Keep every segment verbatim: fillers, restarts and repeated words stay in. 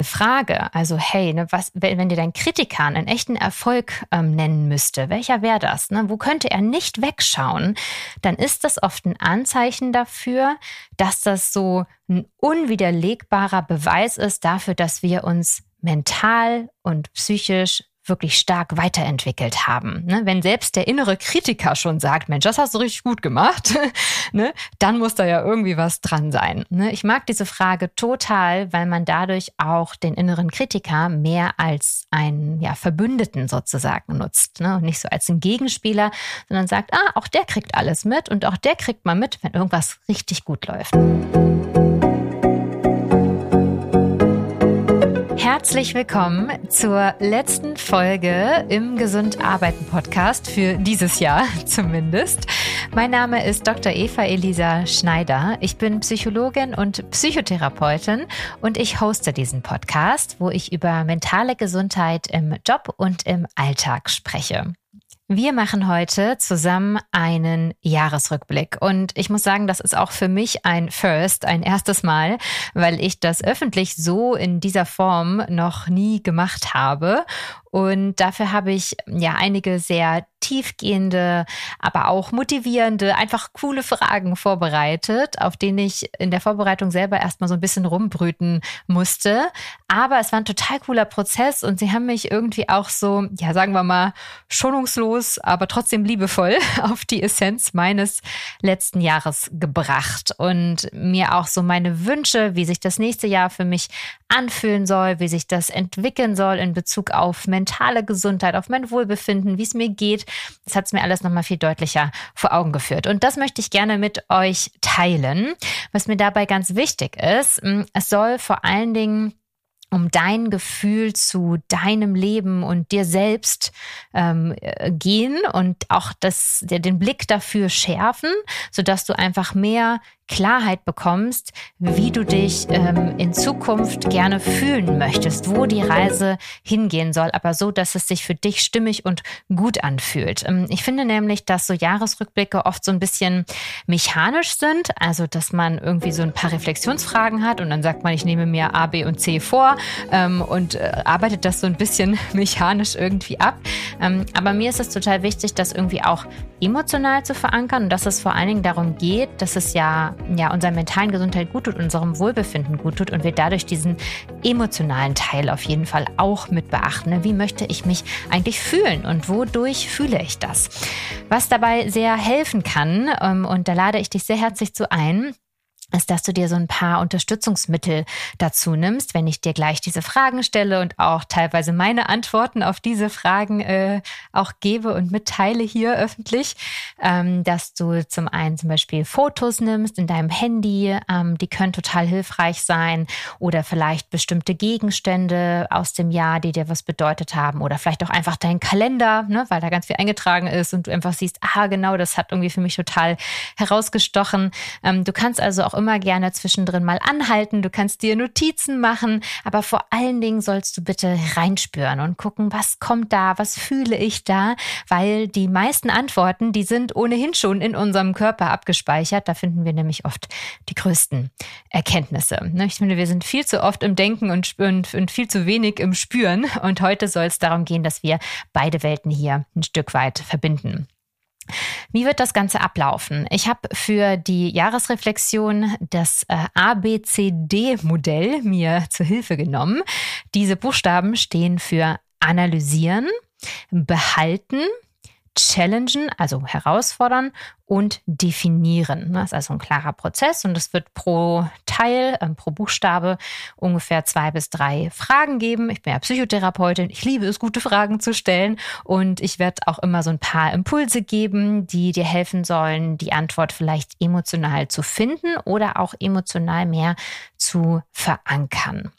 Frage, also hey, ne, was, wenn, wenn dir dein Kritiker einen echten Erfolg ähm, nennen müsste, welcher wäre das? Ne? Wo könnte er nicht wegschauen? Dann ist das oft ein Anzeichen dafür, dass das so ein unwiderlegbarer Beweis ist dafür, dass wir uns mental und psychisch wirklich stark weiterentwickelt haben. Ne? Wenn selbst der innere Kritiker schon sagt, Mensch, das hast du richtig gut gemacht, ne? Dann muss da ja irgendwie was dran sein. Ne? Ich mag diese Frage total, weil man dadurch auch den inneren Kritiker mehr als einen ja, Verbündeten sozusagen nutzt. Ne? Und nicht so als einen Gegenspieler, sondern sagt, ah, auch der kriegt alles mit und auch der kriegt mal mit, wenn irgendwas richtig gut läuft. Herzlich willkommen zur letzten Folge im Gesund Arbeiten Podcast für dieses Jahr zumindest. Mein Name ist Doktor Eva Elisa Schneider. Ich bin Psychologin und Psychotherapeutin und ich hoste diesen Podcast, wo ich über mentale Gesundheit im Job und im Alltag spreche. Wir machen heute zusammen einen Jahresrückblick und ich muss sagen, das ist auch für mich ein First, ein erstes Mal, weil ich das öffentlich so in dieser Form noch nie gemacht habe. Und dafür habe ich ja einige sehr tiefgehende, aber auch motivierende, einfach coole Fragen vorbereitet, auf denen ich in der Vorbereitung selber erstmal so ein bisschen rumbrüten musste. Aber es war ein total cooler Prozess und sie haben mich irgendwie auch so, ja, sagen wir mal, schonungslos, aber trotzdem liebevoll auf die Essenz meines letzten Jahres gebracht und mir auch so meine Wünsche, wie sich das nächste Jahr für mich anfühlen soll, wie sich das entwickeln soll in Bezug auf mentale Gesundheit, auf mein Wohlbefinden, wie es mir geht. Das hat es mir alles nochmal viel deutlicher vor Augen geführt. Und das möchte ich gerne mit euch teilen. Was mir dabei ganz wichtig ist, es soll vor allen Dingen um dein Gefühl zu deinem Leben und dir selbst ähm, gehen und auch das, den Blick dafür schärfen, sodass du einfach mehr Klarheit bekommst, wie du dich ähm, in Zukunft gerne fühlen möchtest, wo die Reise hingehen soll, aber so, dass es sich für dich stimmig und gut anfühlt. Ähm, ich finde nämlich, dass so Jahresrückblicke oft so ein bisschen mechanisch sind, also dass man irgendwie so ein paar Reflexionsfragen hat und dann sagt man, ich nehme mir A, B und C vor ähm, und äh, arbeitet das so ein bisschen mechanisch irgendwie ab. Ähm, aber mir ist es total wichtig, das irgendwie auch emotional zu verankern und dass es vor allen Dingen darum geht, dass es ja ja, unserer mentalen Gesundheit gut tut, unserem Wohlbefinden gut tut und wir dadurch diesen emotionalen Teil auf jeden Fall auch mit beachten. Wie möchte ich mich eigentlich fühlen und wodurch fühle ich das? Was dabei sehr helfen kann, und da lade ich dich sehr herzlich zu ein, ist, dass du dir so ein paar Unterstützungsmittel dazu nimmst, wenn ich dir gleich diese Fragen stelle und auch teilweise meine Antworten auf diese Fragen äh, auch gebe und mitteile hier öffentlich, ähm, dass du zum einen zum Beispiel Fotos nimmst in deinem Handy, ähm, die können total hilfreich sein oder vielleicht bestimmte Gegenstände aus dem Jahr, die dir was bedeutet haben oder vielleicht auch einfach deinen Kalender, ne, weil da ganz viel eingetragen ist und du einfach siehst, ah genau, das hat irgendwie für mich total herausgestochen. Ähm, du kannst also auch immer gerne zwischendrin mal anhalten. Du kannst dir Notizen machen, aber vor allen Dingen sollst du bitte reinspüren und gucken, was kommt da, was fühle ich da, weil die meisten Antworten, die sind ohnehin schon in unserem Körper abgespeichert. Da finden wir nämlich oft die größten Erkenntnisse. Ich finde, wir sind viel zu oft im Denken und, und, und viel zu wenig im Spüren. Und heute soll es darum gehen, dass wir beide Welten hier ein Stück weit verbinden. Wie wird das Ganze ablaufen? Ich habe für die Jahresreflexion das äh, A B C D-Modell mir zur Hilfe genommen. Diese Buchstaben stehen für analysieren, behalten, challengen, also herausfordern und definieren. Das ist also ein klarer Prozess und es wird pro Teil, äh, pro Buchstabe ungefähr zwei bis drei Fragen geben. Ich bin ja Psychotherapeutin, ich liebe es, gute Fragen zu stellen und ich werde auch immer so ein paar Impulse geben, die dir helfen sollen, die Antwort vielleicht emotional zu finden oder auch emotional mehr zu verankern.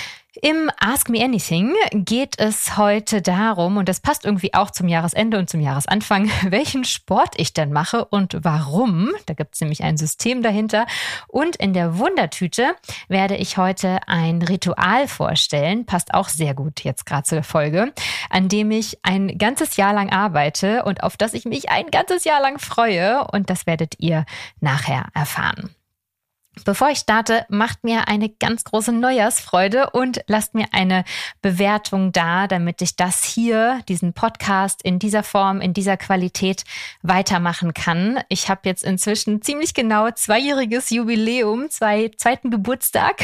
Im Ask Me Anything geht es heute darum, und das passt irgendwie auch zum Jahresende und zum Jahresanfang, welchen Sport ich denn mache und warum. Da gibt es nämlich ein System dahinter. Und in der Wundertüte werde ich heute ein Ritual vorstellen, passt auch sehr gut jetzt gerade zur Folge, an dem ich ein ganzes Jahr lang arbeite und auf das ich mich ein ganzes Jahr lang freue. Und das werdet ihr nachher erfahren. Bevor ich starte, macht mir eine ganz große Neujahrsfreude und lasst mir eine Bewertung da, damit ich das hier, diesen Podcast in dieser Form, in dieser Qualität weitermachen kann. Ich habe jetzt inzwischen ziemlich genau zweijähriges Jubiläum, zwei, zweiten Geburtstag.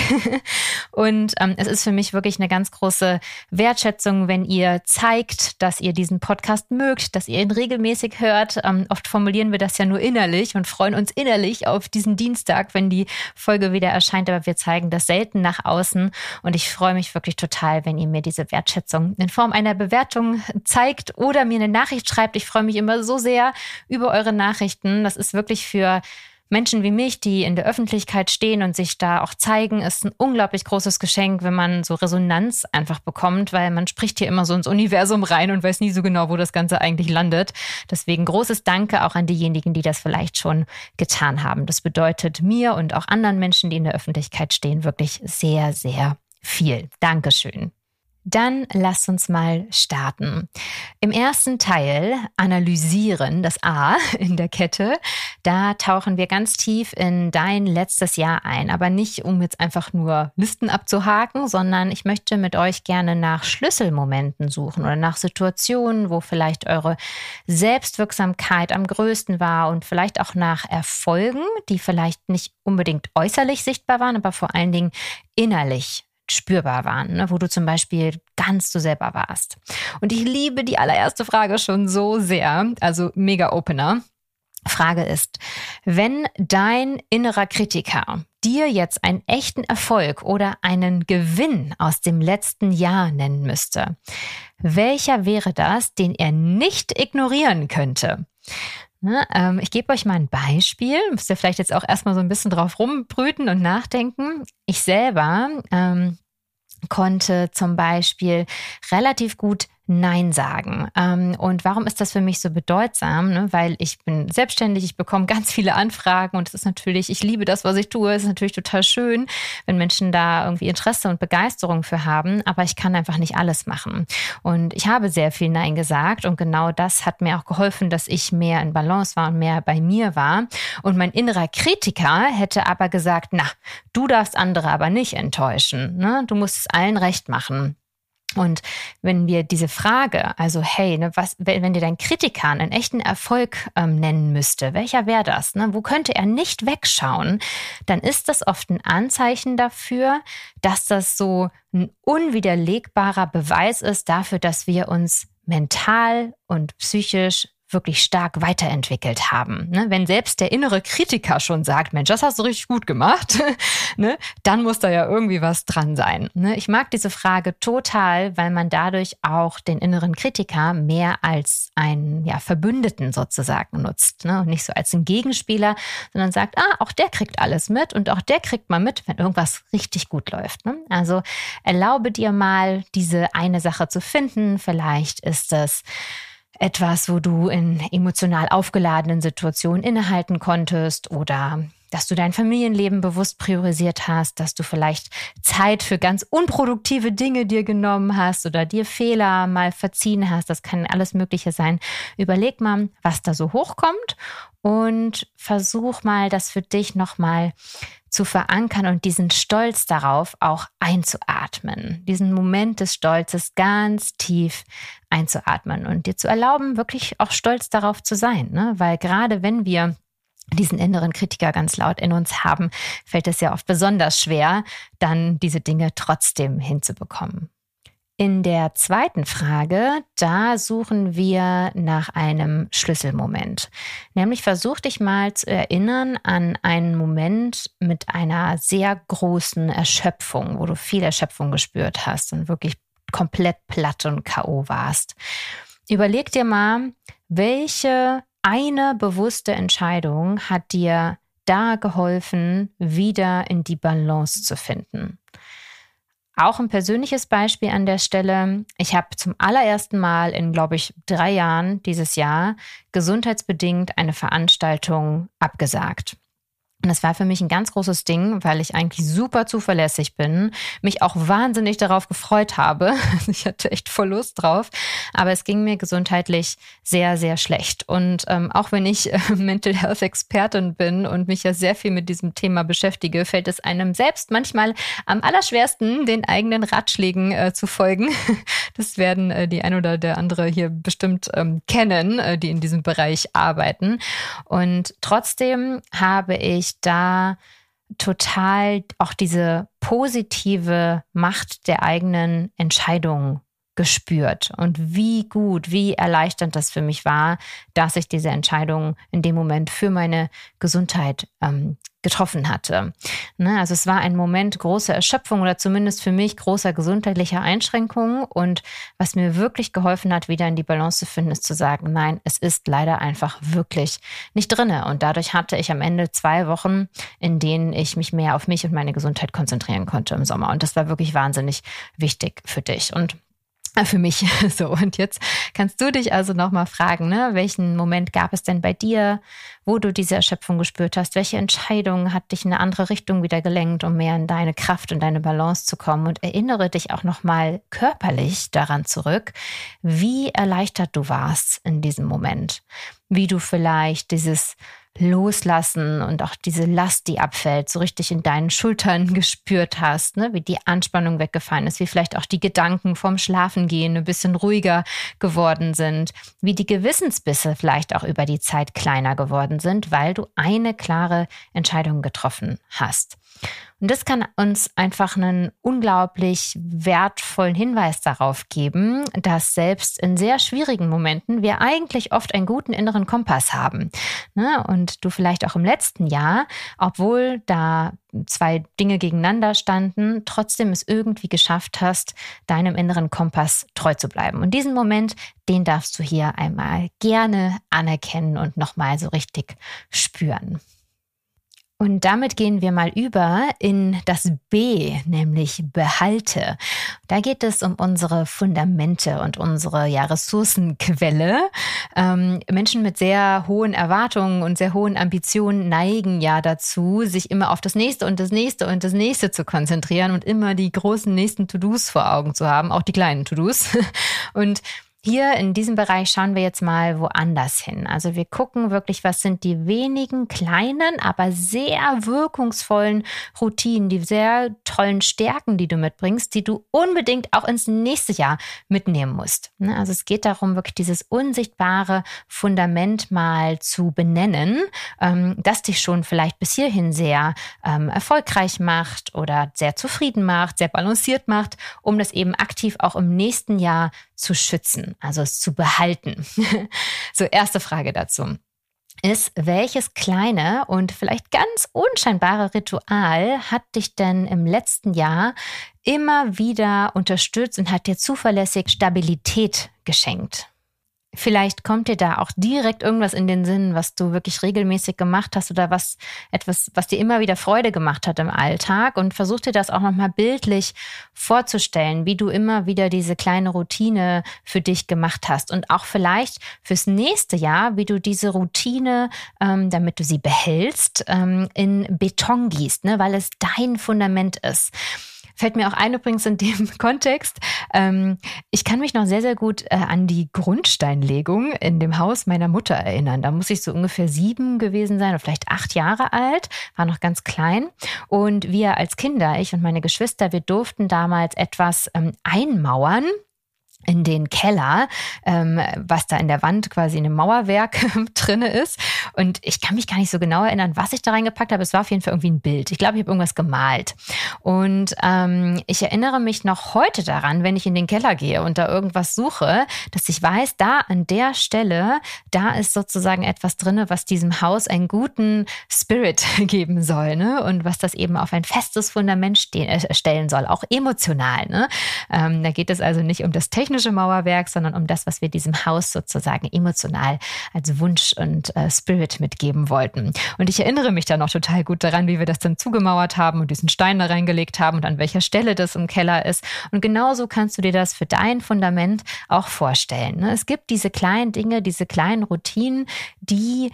Und ähm, es ist für mich wirklich eine ganz große Wertschätzung, wenn ihr zeigt, dass ihr diesen Podcast mögt, dass ihr ihn regelmäßig hört. Ähm, oft formulieren wir das ja nur innerlich und freuen uns innerlich auf diesen Dienstag, wenn die Folge wieder erscheint, aber wir zeigen das selten nach außen und ich freue mich wirklich total, wenn ihr mir diese Wertschätzung in Form einer Bewertung zeigt oder mir eine Nachricht schreibt. Ich freue mich immer so sehr über eure Nachrichten. Das ist wirklich für Menschen wie mich, die in der Öffentlichkeit stehen und sich da auch zeigen, ist ein unglaublich großes Geschenk, wenn man so Resonanz einfach bekommt, weil man spricht hier immer so ins Universum rein und weiß nie so genau, wo das Ganze eigentlich landet. Deswegen großes Danke auch an diejenigen, die das vielleicht schon getan haben. Das bedeutet mir und auch anderen Menschen, die in der Öffentlichkeit stehen, wirklich sehr, sehr viel. Dankeschön. Dann lasst uns mal starten. Im ersten Teil analysieren, das A in der Kette, da tauchen wir ganz tief in dein letztes Jahr ein. Aber nicht, um jetzt einfach nur Listen abzuhaken, sondern ich möchte mit euch gerne nach Schlüsselmomenten suchen oder nach Situationen, wo vielleicht eure Selbstwirksamkeit am größten war und vielleicht auch nach Erfolgen, die vielleicht nicht unbedingt äußerlich sichtbar waren, aber vor allen Dingen innerlich spürbar waren, ne? Wo du zum Beispiel ganz du selber warst. Und ich liebe die allererste Frage schon so sehr, also mega Opener. Frage ist, wenn dein innerer Kritiker dir jetzt einen echten Erfolg oder einen Gewinn aus dem letzten Jahr nennen müsste, welcher wäre das, den er nicht ignorieren könnte? Ne, ähm, ich gebe euch mal ein Beispiel, müsst ihr vielleicht jetzt auch erstmal so ein bisschen drauf rumbrüten und nachdenken. Ich selber ähm, konnte zum Beispiel relativ gut Nein sagen. Ähm, und warum ist das für mich so bedeutsam? Ne? Weil ich bin selbstständig, ich bekomme ganz viele Anfragen und es ist natürlich, ich liebe das, was ich tue. Es ist natürlich total schön, wenn Menschen da irgendwie Interesse und Begeisterung für haben, aber ich kann einfach nicht alles machen. Und ich habe sehr viel Nein gesagt und genau das hat mir auch geholfen, dass ich mehr in Balance war und mehr bei mir war. Und mein innerer Kritiker hätte aber gesagt, na, du darfst andere aber nicht enttäuschen. Ne? Du musst es allen recht machen. Und wenn wir diese Frage, also hey, ne, was, wenn dir dein Kritiker einen echten Erfolg ähm, nennen müsste, welcher wäre das? Ne? Wo könnte er nicht wegschauen? Dann ist das oft ein Anzeichen dafür, dass das so ein unwiderlegbarer Beweis ist dafür, dass wir uns mental und psychisch wirklich stark weiterentwickelt haben. Ne? Wenn selbst der innere Kritiker schon sagt, Mensch, das hast du richtig gut gemacht, ne? Dann muss da ja irgendwie was dran sein. Ne? Ich mag diese Frage total, weil man dadurch auch den inneren Kritiker mehr als einen ja, Verbündeten sozusagen nutzt. Ne? Und nicht so als einen Gegenspieler, sondern sagt, ah, auch der kriegt alles mit und auch der kriegt mal mit, wenn irgendwas richtig gut läuft. Ne? Also erlaube dir mal, diese eine Sache zu finden. Vielleicht ist es etwas, wo du in emotional aufgeladenen Situationen innehalten konntest oder dass du dein Familienleben bewusst priorisiert hast, dass du vielleicht Zeit für ganz unproduktive Dinge dir genommen hast oder dir Fehler mal verziehen hast. Das kann alles Mögliche sein. Überleg mal, was da so hochkommt und versuch mal, das für dich nochmal zu verankern und diesen Stolz darauf auch einzuatmen. Diesen Moment des Stolzes ganz tief einzuatmen und dir zu erlauben, wirklich auch stolz darauf zu sein. Ne? Weil gerade wenn wir diesen inneren Kritiker ganz laut in uns haben, fällt es ja oft besonders schwer, dann diese Dinge trotzdem hinzubekommen. In der zweiten Frage, da suchen wir nach einem Schlüsselmoment. Nämlich versuch dich mal zu erinnern an einen Moment mit einer sehr großen Erschöpfung, wo du viel Erschöpfung gespürt hast und wirklich komplett platt und K O warst. Überleg dir mal, welche eine bewusste Entscheidung hat dir da geholfen, wieder in die Balance zu finden. Auch ein persönliches Beispiel an der Stelle. Ich habe zum allerersten Mal in, glaube ich, drei Jahren dieses Jahr gesundheitsbedingt eine Veranstaltung abgesagt. Und das war für mich ein ganz großes Ding, weil ich eigentlich super zuverlässig bin, mich auch wahnsinnig darauf gefreut habe. Ich hatte echt voll Lust drauf, aber es ging mir gesundheitlich sehr, sehr schlecht. Und ähm, auch wenn ich äh, Mental Health Expertin bin und mich ja sehr viel mit diesem Thema beschäftige, fällt es einem selbst manchmal am allerschwersten, den eigenen Ratschlägen äh, zu folgen. Das werden äh, die ein oder der andere hier bestimmt ähm, kennen, äh, die in diesem Bereich arbeiten. Und trotzdem habe ich da total auch diese positive Macht der eigenen Entscheidungen gespürt und wie gut, wie erleichternd das für mich war, dass ich diese Entscheidung in dem Moment für meine Gesundheit ähm, getroffen hatte. Ne, also es war ein Moment großer Erschöpfung oder zumindest für mich großer gesundheitlicher Einschränkungen, und was mir wirklich geholfen hat, wieder in die Balance zu finden, ist zu sagen, nein, es ist leider einfach wirklich nicht drinne, und dadurch hatte ich am Ende zwei Wochen, in denen ich mich mehr auf mich und meine Gesundheit konzentrieren konnte im Sommer, und das war wirklich wahnsinnig wichtig für dich und für mich. So, und jetzt kannst du dich also nochmal fragen, ne, welchen Moment gab es denn bei dir, wo du diese Erschöpfung gespürt hast? Welche Entscheidung hat dich in eine andere Richtung wieder gelenkt, um mehr in deine Kraft und deine Balance zu kommen? Und erinnere dich auch nochmal körperlich daran zurück, wie erleichtert du warst in diesem Moment. Wie du vielleicht dieses Loslassen und auch diese Last, die abfällt, so richtig in deinen Schultern gespürt hast, ne? Wie die Anspannung weggefallen ist, wie vielleicht auch die Gedanken vorm Schlafengehen ein bisschen ruhiger geworden sind, wie die Gewissensbisse vielleicht auch über die Zeit kleiner geworden sind, weil du eine klare Entscheidung getroffen hast. Und das kann uns einfach einen unglaublich wertvollen Hinweis darauf geben, dass selbst in sehr schwierigen Momenten wir eigentlich oft einen guten inneren Kompass haben. Und du vielleicht auch im letzten Jahr, obwohl da zwei Dinge gegeneinander standen, trotzdem es irgendwie geschafft hast, deinem inneren Kompass treu zu bleiben. Und diesen Moment, den darfst du hier einmal gerne anerkennen und nochmal so richtig spüren. Und damit gehen wir mal über in das B, nämlich behalte. Da geht es um unsere Fundamente und unsere ja, Ressourcenquelle. Ähm, Menschen mit sehr hohen Erwartungen und sehr hohen Ambitionen neigen ja dazu, sich immer auf das Nächste und das Nächste und das Nächste zu konzentrieren und immer die großen nächsten To-Dos vor Augen zu haben, auch die kleinen To-Dos. Und hier in diesem Bereich schauen wir jetzt mal woanders hin. Also wir gucken wirklich, was sind die wenigen kleinen, aber sehr wirkungsvollen Routinen, die sehr tollen Stärken, die du mitbringst, die du unbedingt auch ins nächste Jahr mitnehmen musst. Also es geht darum, wirklich dieses unsichtbare Fundament mal zu benennen, das dich schon vielleicht bis hierhin sehr erfolgreich macht oder sehr zufrieden macht, sehr balanciert macht, um das eben aktiv auch im nächsten Jahr zu schützen, also es zu behalten. So, erste Frage dazu ist, welches kleine und vielleicht ganz unscheinbare Ritual hat dich denn im letzten Jahr immer wieder unterstützt und hat dir zuverlässig Stabilität geschenkt? Vielleicht kommt dir da auch direkt irgendwas in den Sinn, was du wirklich regelmäßig gemacht hast oder was etwas, was dir immer wieder Freude gemacht hat im Alltag, und versuch dir das auch nochmal bildlich vorzustellen, wie du immer wieder diese kleine Routine für dich gemacht hast, und auch vielleicht fürs nächste Jahr, wie du diese Routine, ähm, damit du sie behältst, ähm, in Beton gießt, ne, weil es dein Fundament ist. Fällt mir auch ein übrigens in dem Kontext, ähm, ich kann mich noch sehr, sehr gut äh, an die Grundsteinlegung in dem Haus meiner Mutter erinnern. Da muss ich so ungefähr sieben gewesen sein oder vielleicht acht Jahre alt, war noch ganz klein. Und wir als Kinder, ich und meine Geschwister, wir durften damals etwas ähm, einmauern in den Keller, ähm, was da in der Wand quasi in dem Mauerwerk drinne ist. Und ich kann mich gar nicht so genau erinnern, was ich da reingepackt habe. Es war auf jeden Fall irgendwie ein Bild. Ich glaube, ich habe irgendwas gemalt. Und ähm, ich erinnere mich noch heute daran, wenn ich in den Keller gehe und da irgendwas suche, dass ich weiß, da an der Stelle, da ist sozusagen etwas drinne, was diesem Haus einen guten Spirit geben soll, ne? Und was das eben auf ein festes Fundament stehen, äh, stellen soll, auch emotional, ne? Ähm, da geht es also nicht um das technische Mauerwerk, sondern um das, was wir diesem Haus sozusagen emotional als Wunsch und äh, Spirit mitgeben wollten. Und ich erinnere mich da noch total gut daran, wie wir das dann zugemauert haben und diesen Stein da reingelegt haben und an welcher Stelle das im Keller ist. Und genauso kannst du dir das für dein Fundament auch vorstellen, ne? Es gibt diese kleinen Dinge, diese kleinen Routinen, die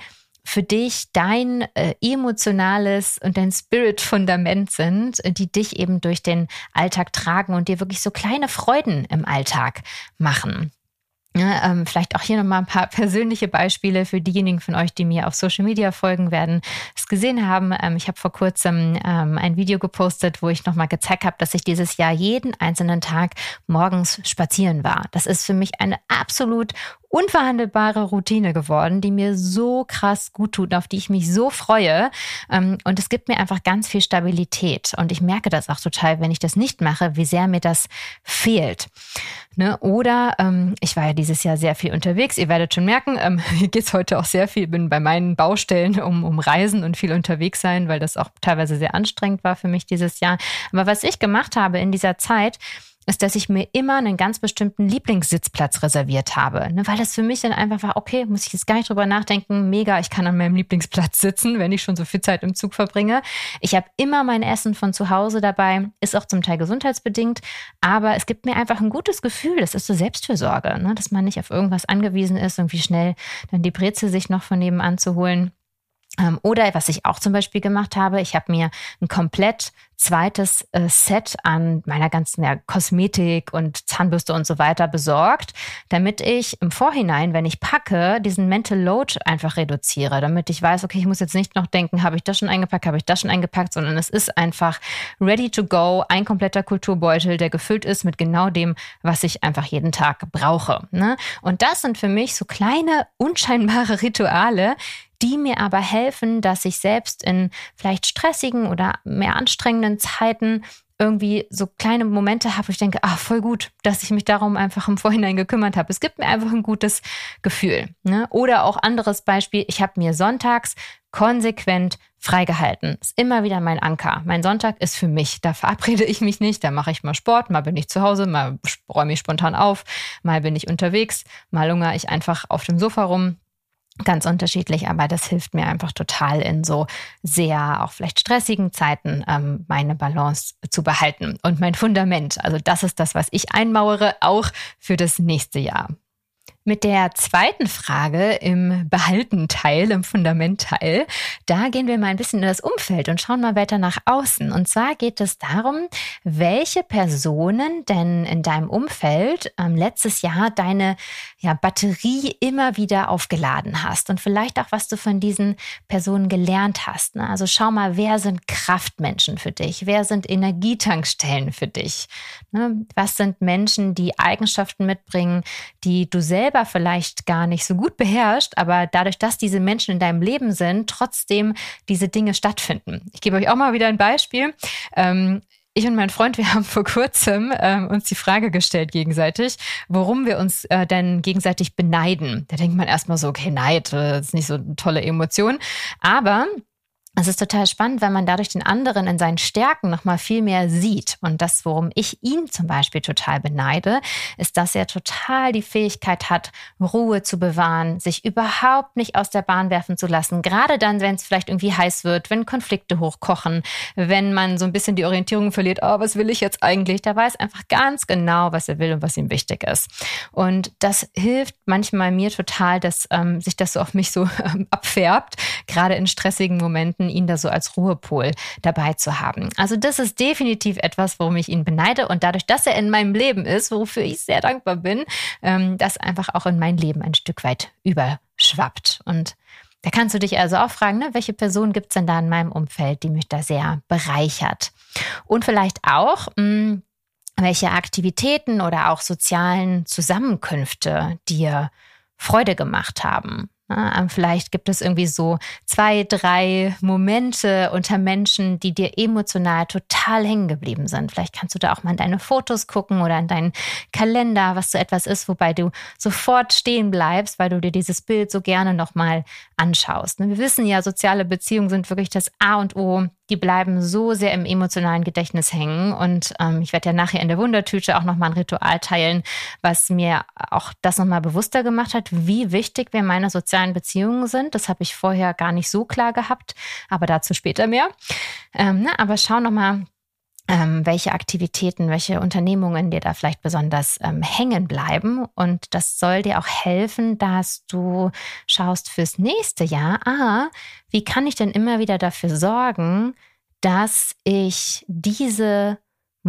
für dich dein äh, emotionales und dein Spirit-Fundament sind, die dich eben durch den Alltag tragen und dir wirklich so kleine Freuden im Alltag machen. Ja, ähm, vielleicht auch hier nochmal ein paar persönliche Beispiele für diejenigen von euch, die mir auf Social Media folgen, werden es gesehen haben. Ähm, ich habe vor kurzem ähm, ein Video gepostet, wo ich nochmal gezeigt habe, dass ich dieses Jahr jeden einzelnen Tag morgens spazieren war. Das ist für mich eine absolut unverhandelbare Routine geworden, die mir so krass gut tut, auf die ich mich so freue. Und es gibt mir einfach ganz viel Stabilität. Und ich merke das auch total, wenn ich das nicht mache, wie sehr mir das fehlt. Ne? Oder ähm, ich war ja dieses Jahr sehr viel unterwegs. Ihr werdet schon merken, ähm, hier geht es heute auch sehr viel, bin bei meinen Baustellen um, um Reisen und viel unterwegs sein, weil das auch teilweise sehr anstrengend war für mich dieses Jahr. Aber was ich gemacht habe in dieser Zeit, ist, dass ich mir immer einen ganz bestimmten Lieblingssitzplatz reserviert habe. Ne, weil das für mich dann einfach war, okay, muss ich jetzt gar nicht drüber nachdenken, mega, ich kann an meinem Lieblingsplatz sitzen, wenn ich schon so viel Zeit im Zug verbringe. Ich habe immer mein Essen von zu Hause dabei, ist auch zum Teil gesundheitsbedingt, aber es gibt mir einfach ein gutes Gefühl, das ist so Selbstfürsorge, ne, dass man nicht auf irgendwas angewiesen ist, irgendwie schnell dann die Brezel sich noch von nebenan zu holen. Oder was ich auch zum Beispiel gemacht habe, ich habe mir ein komplett zweites äh, Set an meiner ganzen ja, Kosmetik und Zahnbürste und so weiter besorgt, damit ich im Vorhinein, wenn ich packe, diesen Mental Load einfach reduziere, damit ich weiß, okay, ich muss jetzt nicht noch denken, habe ich das schon eingepackt, habe ich das schon eingepackt, sondern es ist einfach ready to go, ein kompletter Kulturbeutel, der gefüllt ist mit genau dem, was ich einfach jeden Tag brauche. Ne? Und das sind für mich so kleine, unscheinbare Rituale, die mir aber helfen, dass ich selbst in vielleicht stressigen oder mehr anstrengenden Zeiten irgendwie so kleine Momente habe, wo ich denke, ah, voll gut, dass ich mich darum einfach im Vorhinein gekümmert habe. Es gibt mir einfach ein gutes Gefühl. Ne? Oder auch anderes Beispiel, ich habe mir sonntags konsequent freigehalten. Ist immer wieder mein Anker. Mein Sonntag ist für mich. Da verabrede ich mich nicht, da mache ich mal Sport, mal bin ich zu Hause, mal räume ich spontan auf, mal bin ich unterwegs, mal lungere ich einfach auf dem Sofa rum. Ganz unterschiedlich, aber das hilft mir einfach total in so sehr auch vielleicht stressigen Zeiten ähm, meine Balance zu behalten und mein Fundament. Also das ist das, was ich einmauere, auch für das nächste Jahr. Mit der zweiten Frage im Behalten-Teil, im Fundament-Teil, da gehen wir mal ein bisschen in das Umfeld und schauen mal weiter nach außen. Und zwar geht es darum, welche Personen denn in deinem Umfeld ähm, letztes Jahr deine ja, Batterie immer wieder aufgeladen hast und vielleicht auch, was du von diesen Personen gelernt hast. Ne? Also schau mal, wer sind Kraftmenschen für dich? Wer sind Energietankstellen für dich? Ne? Was sind Menschen, die Eigenschaften mitbringen, die du selber vielleicht gar nicht so gut beherrscht, aber dadurch, dass diese Menschen in deinem Leben sind, trotzdem diese Dinge stattfinden. Ich gebe euch auch mal wieder ein Beispiel. Ähm, Ich und mein Freund, wir haben vor kurzem ähm, uns die Frage gestellt gegenseitig, worum wir uns äh, denn gegenseitig beneiden. Da denkt man erstmal so, okay, Neid, das ist nicht so eine tolle Emotion. Aber es ist total spannend, weil man dadurch den anderen in seinen Stärken nochmal viel mehr sieht. Und das, worum ich ihn zum Beispiel total beneide, ist, dass er total die Fähigkeit hat, Ruhe zu bewahren, sich überhaupt nicht aus der Bahn werfen zu lassen. Gerade dann, wenn es vielleicht irgendwie heiß wird, wenn Konflikte hochkochen, wenn man so ein bisschen die Orientierung verliert, oh, was will ich jetzt eigentlich? Da weiß einfach ganz genau, was er will und was ihm wichtig ist. Und das hilft manchmal mir total, dass ähm, sich das so auf mich so ähm, abfärbt, gerade in stressigen Momenten, ihn da so als Ruhepol dabei zu haben. Also das ist definitiv etwas, worum ich ihn beneide und dadurch, dass er in meinem Leben ist, wofür ich sehr dankbar bin, ähm, das einfach auch in mein Leben ein Stück weit überschwappt. Und da kannst du dich also auch fragen, ne, welche Person gibt es denn da in meinem Umfeld, die mich da sehr bereichert? Und vielleicht auch, mh, welche Aktivitäten oder auch sozialen Zusammenkünfte dir Freude gemacht haben. Ja, vielleicht gibt es irgendwie so zwei, drei Momente unter Menschen, die dir emotional total hängen geblieben sind. Vielleicht kannst du da auch mal in deine Fotos gucken oder in deinen Kalender, was so etwas ist, wobei du sofort stehen bleibst, weil du dir dieses Bild so gerne nochmal anschaust. Wir wissen ja, soziale Beziehungen sind wirklich das A und O. Die bleiben so sehr im emotionalen Gedächtnis hängen. Und ähm, ich werde ja nachher in der Wundertüte auch nochmal ein Ritual teilen, was mir auch das nochmal bewusster gemacht hat, wie wichtig mir meine sozialen Beziehungen sind. Das habe ich vorher gar nicht so klar gehabt, aber dazu später mehr. Ähm, na, aber schau nochmal, ähm, welche Aktivitäten, welche Unternehmungen dir da vielleicht besonders ähm, hängen bleiben. Und das soll dir auch helfen, dass du schaust fürs nächste Jahr, ah, wie kann ich denn immer wieder dafür sorgen, dass ich diese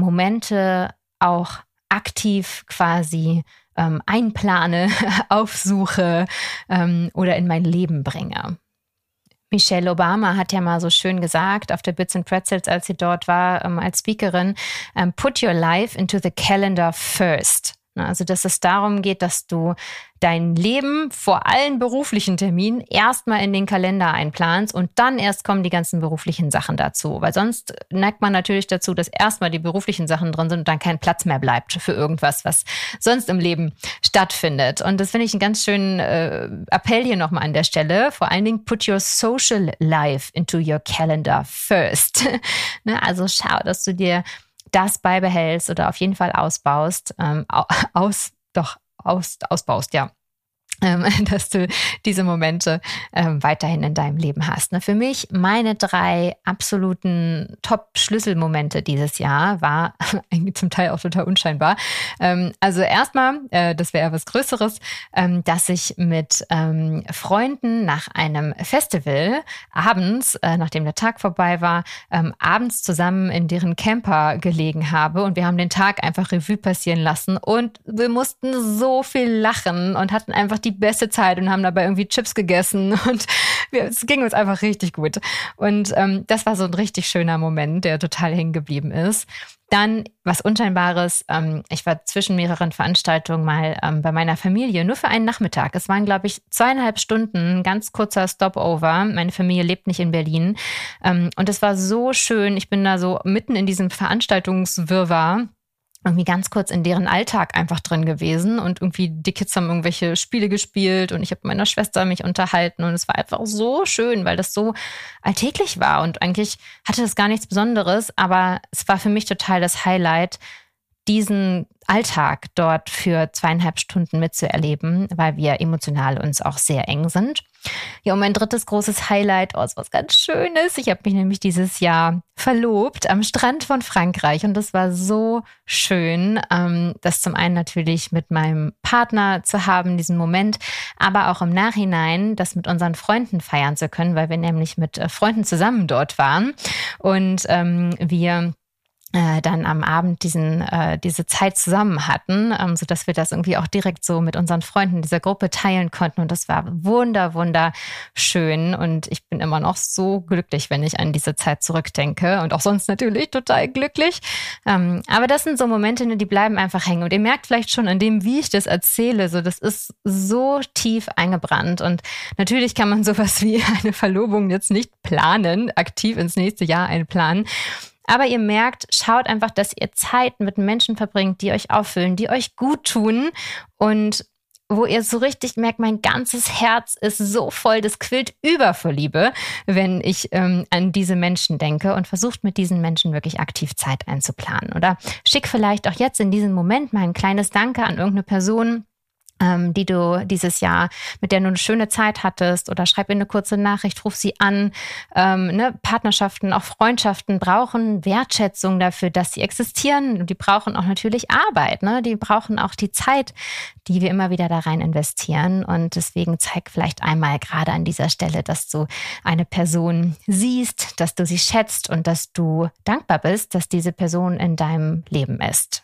Momente auch aktiv quasi ähm, einplane, aufsuche ähm, oder in mein Leben bringe. Michelle Obama hat ja mal so schön gesagt auf der Bits and Pretzels, als sie dort war ähm, als Speakerin, ähm, put your life into the calendar first. Also, dass es darum geht, dass du dein Leben vor allen beruflichen Terminen erstmal in den Kalender einplanst und dann erst kommen die ganzen beruflichen Sachen dazu. Weil sonst neigt man natürlich dazu, dass erstmal die beruflichen Sachen drin sind und dann kein Platz mehr bleibt für irgendwas, was sonst im Leben stattfindet. Und das finde ich einen ganz schönen äh, Appell hier nochmal an der Stelle. Vor allen Dingen, put your social life into your calendar first. Ne? Also schau, dass du dir das beibehältst oder auf jeden Fall ausbaust, ähm, aus, doch, aus, ausbaust, ja. Ähm, dass du diese Momente ähm, weiterhin in deinem Leben hast. Ne? Für mich, meine drei absoluten Top-Schlüsselmomente dieses Jahr war eigentlich zum Teil auch total unscheinbar. Ähm, also erstmal, äh, das wäre was Größeres, ähm, dass ich mit ähm, Freunden nach einem Festival abends, äh, nachdem der Tag vorbei war, ähm, abends zusammen in deren Camper gelegen habe und wir haben den Tag einfach Revue passieren lassen und wir mussten so viel lachen und hatten einfach die die beste Zeit und haben dabei irgendwie Chips gegessen und wir, es ging uns einfach richtig gut. Und ähm, das war so ein richtig schöner Moment, der total hängen geblieben ist. Dann was Unscheinbares. Ähm, ich war zwischen mehreren Veranstaltungen mal ähm, bei meiner Familie, nur für einen Nachmittag. Es waren, glaube ich, zweieinhalb Stunden, ganz kurzer Stopover. Meine Familie lebt nicht in Berlin. Ähm, und es war so schön. Ich bin da so mitten in diesem Veranstaltungswirrwarr irgendwie ganz kurz in deren Alltag einfach drin gewesen und irgendwie die Kids haben irgendwelche Spiele gespielt und ich habe mit meiner Schwester mich unterhalten und es war einfach so schön, weil das so alltäglich war und eigentlich hatte das gar nichts Besonderes, aber es war für mich total das Highlight, diesen Alltag dort für zweieinhalb Stunden mitzuerleben, weil wir emotional uns auch sehr eng sind. Ja, und mein drittes großes Highlight, oh, ist was ganz Schönes. Ich habe mich nämlich dieses Jahr verlobt am Strand von Frankreich und das war so schön, ähm, das zum einen natürlich mit meinem Partner zu haben, diesen Moment, aber auch im Nachhinein das mit unseren Freunden feiern zu können, weil wir nämlich mit äh, Freunden zusammen dort waren und ähm, wir Äh, dann am Abend diesen äh, diese Zeit zusammen hatten, ähm, so dass wir das irgendwie auch direkt so mit unseren Freunden dieser Gruppe teilen konnten und das war wunder wunderschön und ich bin immer noch so glücklich, wenn ich an diese Zeit zurückdenke und auch sonst natürlich total glücklich. Ähm, aber das sind so Momente, die bleiben einfach hängen und ihr merkt vielleicht schon an dem, wie ich das erzähle, so das ist so tief eingebrannt und natürlich kann man sowas wie eine Verlobung jetzt nicht planen, aktiv ins nächste Jahr einplanen. Aber ihr merkt, schaut einfach, dass ihr Zeit mit Menschen verbringt, die euch auffüllen, die euch gut tun und wo ihr so richtig merkt, mein ganzes Herz ist so voll, das quillt über vor Liebe, wenn ich ähm, an diese Menschen denke und versucht mit diesen Menschen wirklich aktiv Zeit einzuplanen. Oder schick vielleicht auch jetzt in diesem Moment mal ein kleines Danke an irgendeine Person, Ähm, die du dieses Jahr, mit der du eine schöne Zeit hattest oder schreib ihr eine kurze Nachricht, ruf sie an. Ähm, ne? Partnerschaften, auch Freundschaften brauchen Wertschätzung dafür, dass sie existieren und die brauchen auch natürlich Arbeit, ne? Die brauchen auch die Zeit, die wir immer wieder da rein investieren und deswegen zeig vielleicht einmal gerade an dieser Stelle, dass du eine Person siehst, dass du sie schätzt und dass du dankbar bist, dass diese Person in deinem Leben ist.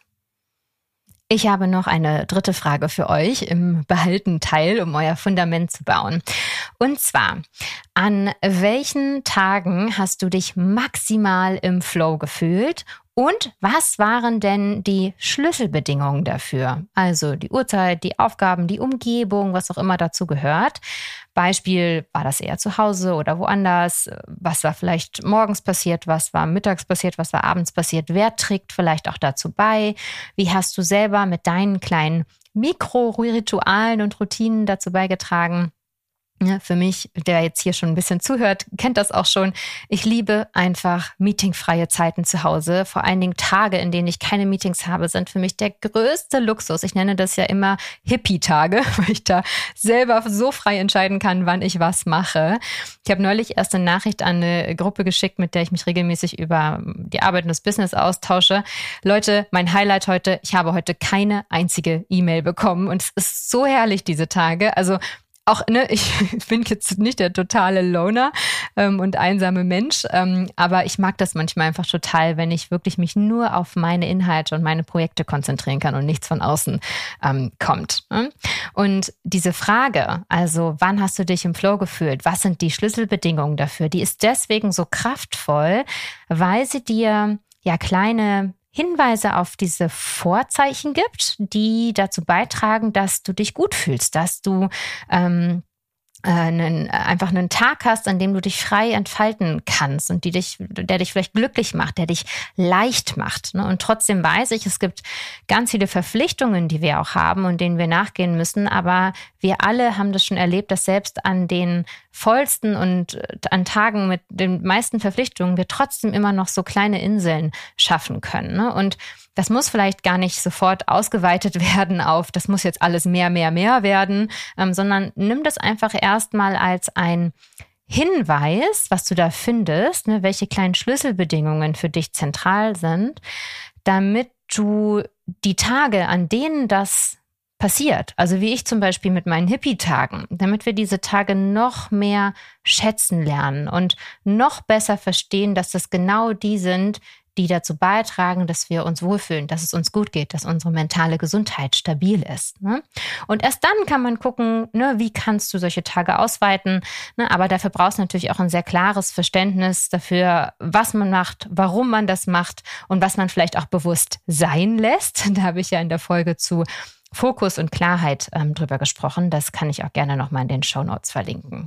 Ich habe noch eine dritte Frage für euch im behaltenen Teil, um euer Fundament zu bauen. Und zwar, an welchen Tagen hast du dich maximal im Flow gefühlt? Und was waren denn die Schlüsselbedingungen dafür? Also die Uhrzeit, die Aufgaben, die Umgebung, was auch immer dazu gehört. Beispiel, war das eher zu Hause oder woanders? Was war vielleicht morgens passiert? Was war mittags passiert? Was war abends passiert? Wer trägt vielleicht auch dazu bei? Wie hast du selber mit deinen kleinen Mikro-Ritualen und Routinen dazu beigetragen, Ja, für mich, der jetzt hier schon ein bisschen zuhört, kennt das auch schon. Ich liebe einfach meetingfreie Zeiten zu Hause. Vor allen Dingen Tage, in denen ich keine Meetings habe, sind für mich der größte Luxus. Ich nenne das ja immer Hippie-Tage, weil ich da selber so frei entscheiden kann, wann ich was mache. Ich habe neulich erst eine Nachricht an eine Gruppe geschickt, mit der ich mich regelmäßig über die Arbeit und das Business austausche. Leute, mein Highlight heute, ich habe heute keine einzige E-Mail bekommen und es ist so herrlich, diese Tage. Also Auch, ne, ich bin jetzt nicht der totale Loner ähm, und einsame Mensch, ähm, aber ich mag das manchmal einfach total, wenn ich wirklich mich nur auf meine Inhalte und meine Projekte konzentrieren kann und nichts von außen ähm, kommt. Ne? Und diese Frage, also wann hast du dich im Flow gefühlt, was sind die Schlüsselbedingungen dafür, die ist deswegen so kraftvoll, weil sie dir ja kleine Hinweise auf diese Vorzeichen gibt, die dazu beitragen, dass du dich gut fühlst, dass du ähm, äh, einen, einfach einen Tag hast, an dem du dich frei entfalten kannst und die dich, der dich vielleicht glücklich macht, der dich leicht macht. Ne? Und trotzdem weiß ich, es gibt ganz viele Verpflichtungen, die wir auch haben und denen wir nachgehen müssen. Aber wir alle haben das schon erlebt, dass selbst an den vollsten und an Tagen mit den meisten Verpflichtungen wir trotzdem immer noch so kleine Inseln schaffen können. Ne? Und das muss vielleicht gar nicht sofort ausgeweitet werden auf, das muss jetzt alles mehr, mehr, mehr werden, ähm, sondern nimm das einfach erstmal als ein Hinweis, was du da findest, ne, welche kleinen Schlüsselbedingungen für dich zentral sind, damit du die Tage, an denen das passiert, also wie ich zum Beispiel mit meinen Hippie-Tagen, damit wir diese Tage noch mehr schätzen lernen und noch besser verstehen, dass das genau die sind, die dazu beitragen, dass wir uns wohlfühlen, dass es uns gut geht, dass unsere mentale Gesundheit stabil ist. Ne? Und erst dann kann man gucken, ne, wie kannst du solche Tage ausweiten. Ne? Aber dafür brauchst du natürlich auch ein sehr klares Verständnis dafür, was man macht, warum man das macht und was man vielleicht auch bewusst sein lässt. Da habe ich ja in der Folge zu Fokus und Klarheit ähm, drüber gesprochen. Das kann ich auch gerne nochmal in den Shownotes verlinken.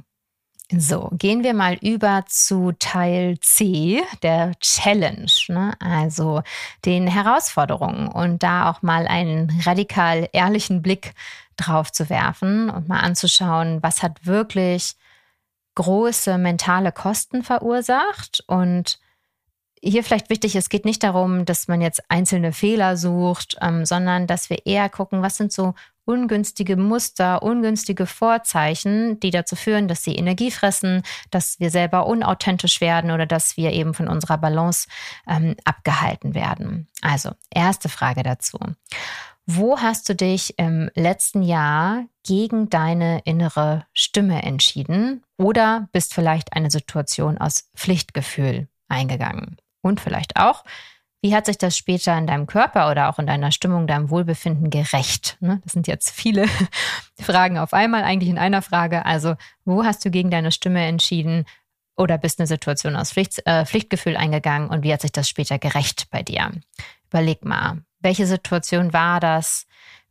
So, gehen wir mal über zu Teil C, der Challenge, ne? Also den Herausforderungen und da auch mal einen radikal ehrlichen Blick drauf zu werfen und mal anzuschauen, was hat wirklich große mentale Kosten verursacht. Und hier vielleicht wichtig, es geht nicht darum, dass man jetzt einzelne Fehler sucht, ähm, sondern dass wir eher gucken, was sind so ungünstige Muster, ungünstige Vorzeichen, die dazu führen, dass sie Energie fressen, dass wir selber unauthentisch werden oder dass wir eben von unserer Balance ähm, abgehalten werden. Also, erste Frage dazu. Wo hast du dich im letzten Jahr gegen deine innere Stimme entschieden oder bist vielleicht eine Situation aus Pflichtgefühl eingegangen? Und vielleicht auch, wie hat sich das später in deinem Körper oder auch in deiner Stimmung, deinem Wohlbefinden gerecht? Das sind jetzt viele Fragen auf einmal, eigentlich in einer Frage. Also, wo hast du gegen deine Stimme entschieden oder bist eine Situation aus Pflicht, äh, Pflichtgefühl eingegangen und wie hat sich das später gerecht bei dir? Überleg mal, welche Situation war das?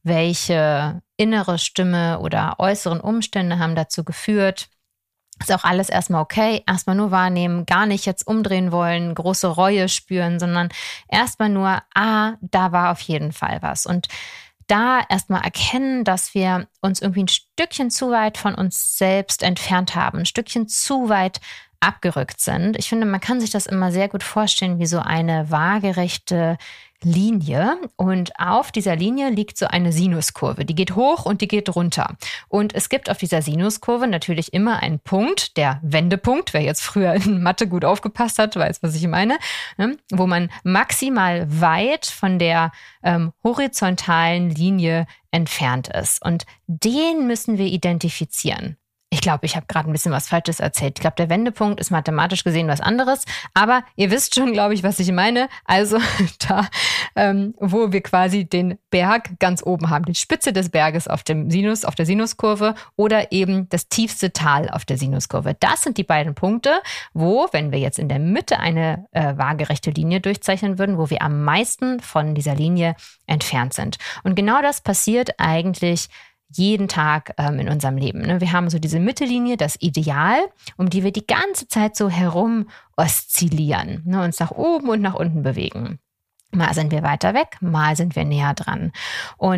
Welche innere Stimme oder äußeren Umstände haben dazu geführt? Ist auch alles erstmal okay, erstmal nur wahrnehmen, gar nicht jetzt umdrehen wollen, große Reue spüren, sondern erstmal nur, ah, da war auf jeden Fall was. Und da erstmal erkennen, dass wir uns irgendwie ein Stückchen zu weit von uns selbst entfernt haben, ein Stückchen zu weit abgerückt sind. Ich finde, man kann sich das immer sehr gut vorstellen wie so eine waagerechte Linie und auf dieser Linie liegt so eine Sinuskurve. Die geht hoch und die geht runter. Und es gibt auf dieser Sinuskurve natürlich immer einen Punkt, der Wendepunkt, wer jetzt früher in Mathe gut aufgepasst hat, weiß, was ich meine, ne? Wo man maximal weit von der ähm, horizontalen Linie entfernt ist. Und den müssen wir identifizieren. Ich glaube, ich habe gerade ein bisschen was Falsches erzählt. Ich glaube, der Wendepunkt ist mathematisch gesehen was anderes. Aber ihr wisst schon, glaube ich, was ich meine. Also da, ähm, wo wir quasi den Berg ganz oben haben. Die Spitze des Berges auf dem Sinus, auf der Sinuskurve oder eben das tiefste Tal auf der Sinuskurve. Das sind die beiden Punkte, wo, wenn wir jetzt in der Mitte eine äh, waagerechte Linie durchzeichnen würden, wo wir am meisten von dieser Linie entfernt sind. Und genau das passiert eigentlich jeden Tag ähm, in unserem Leben. Ne? Wir haben so diese Mittellinie, das Ideal, um die wir die ganze Zeit so herum oszillieren, ne? Uns nach oben und nach unten bewegen. Mal sind wir weiter weg, mal sind wir näher dran. Und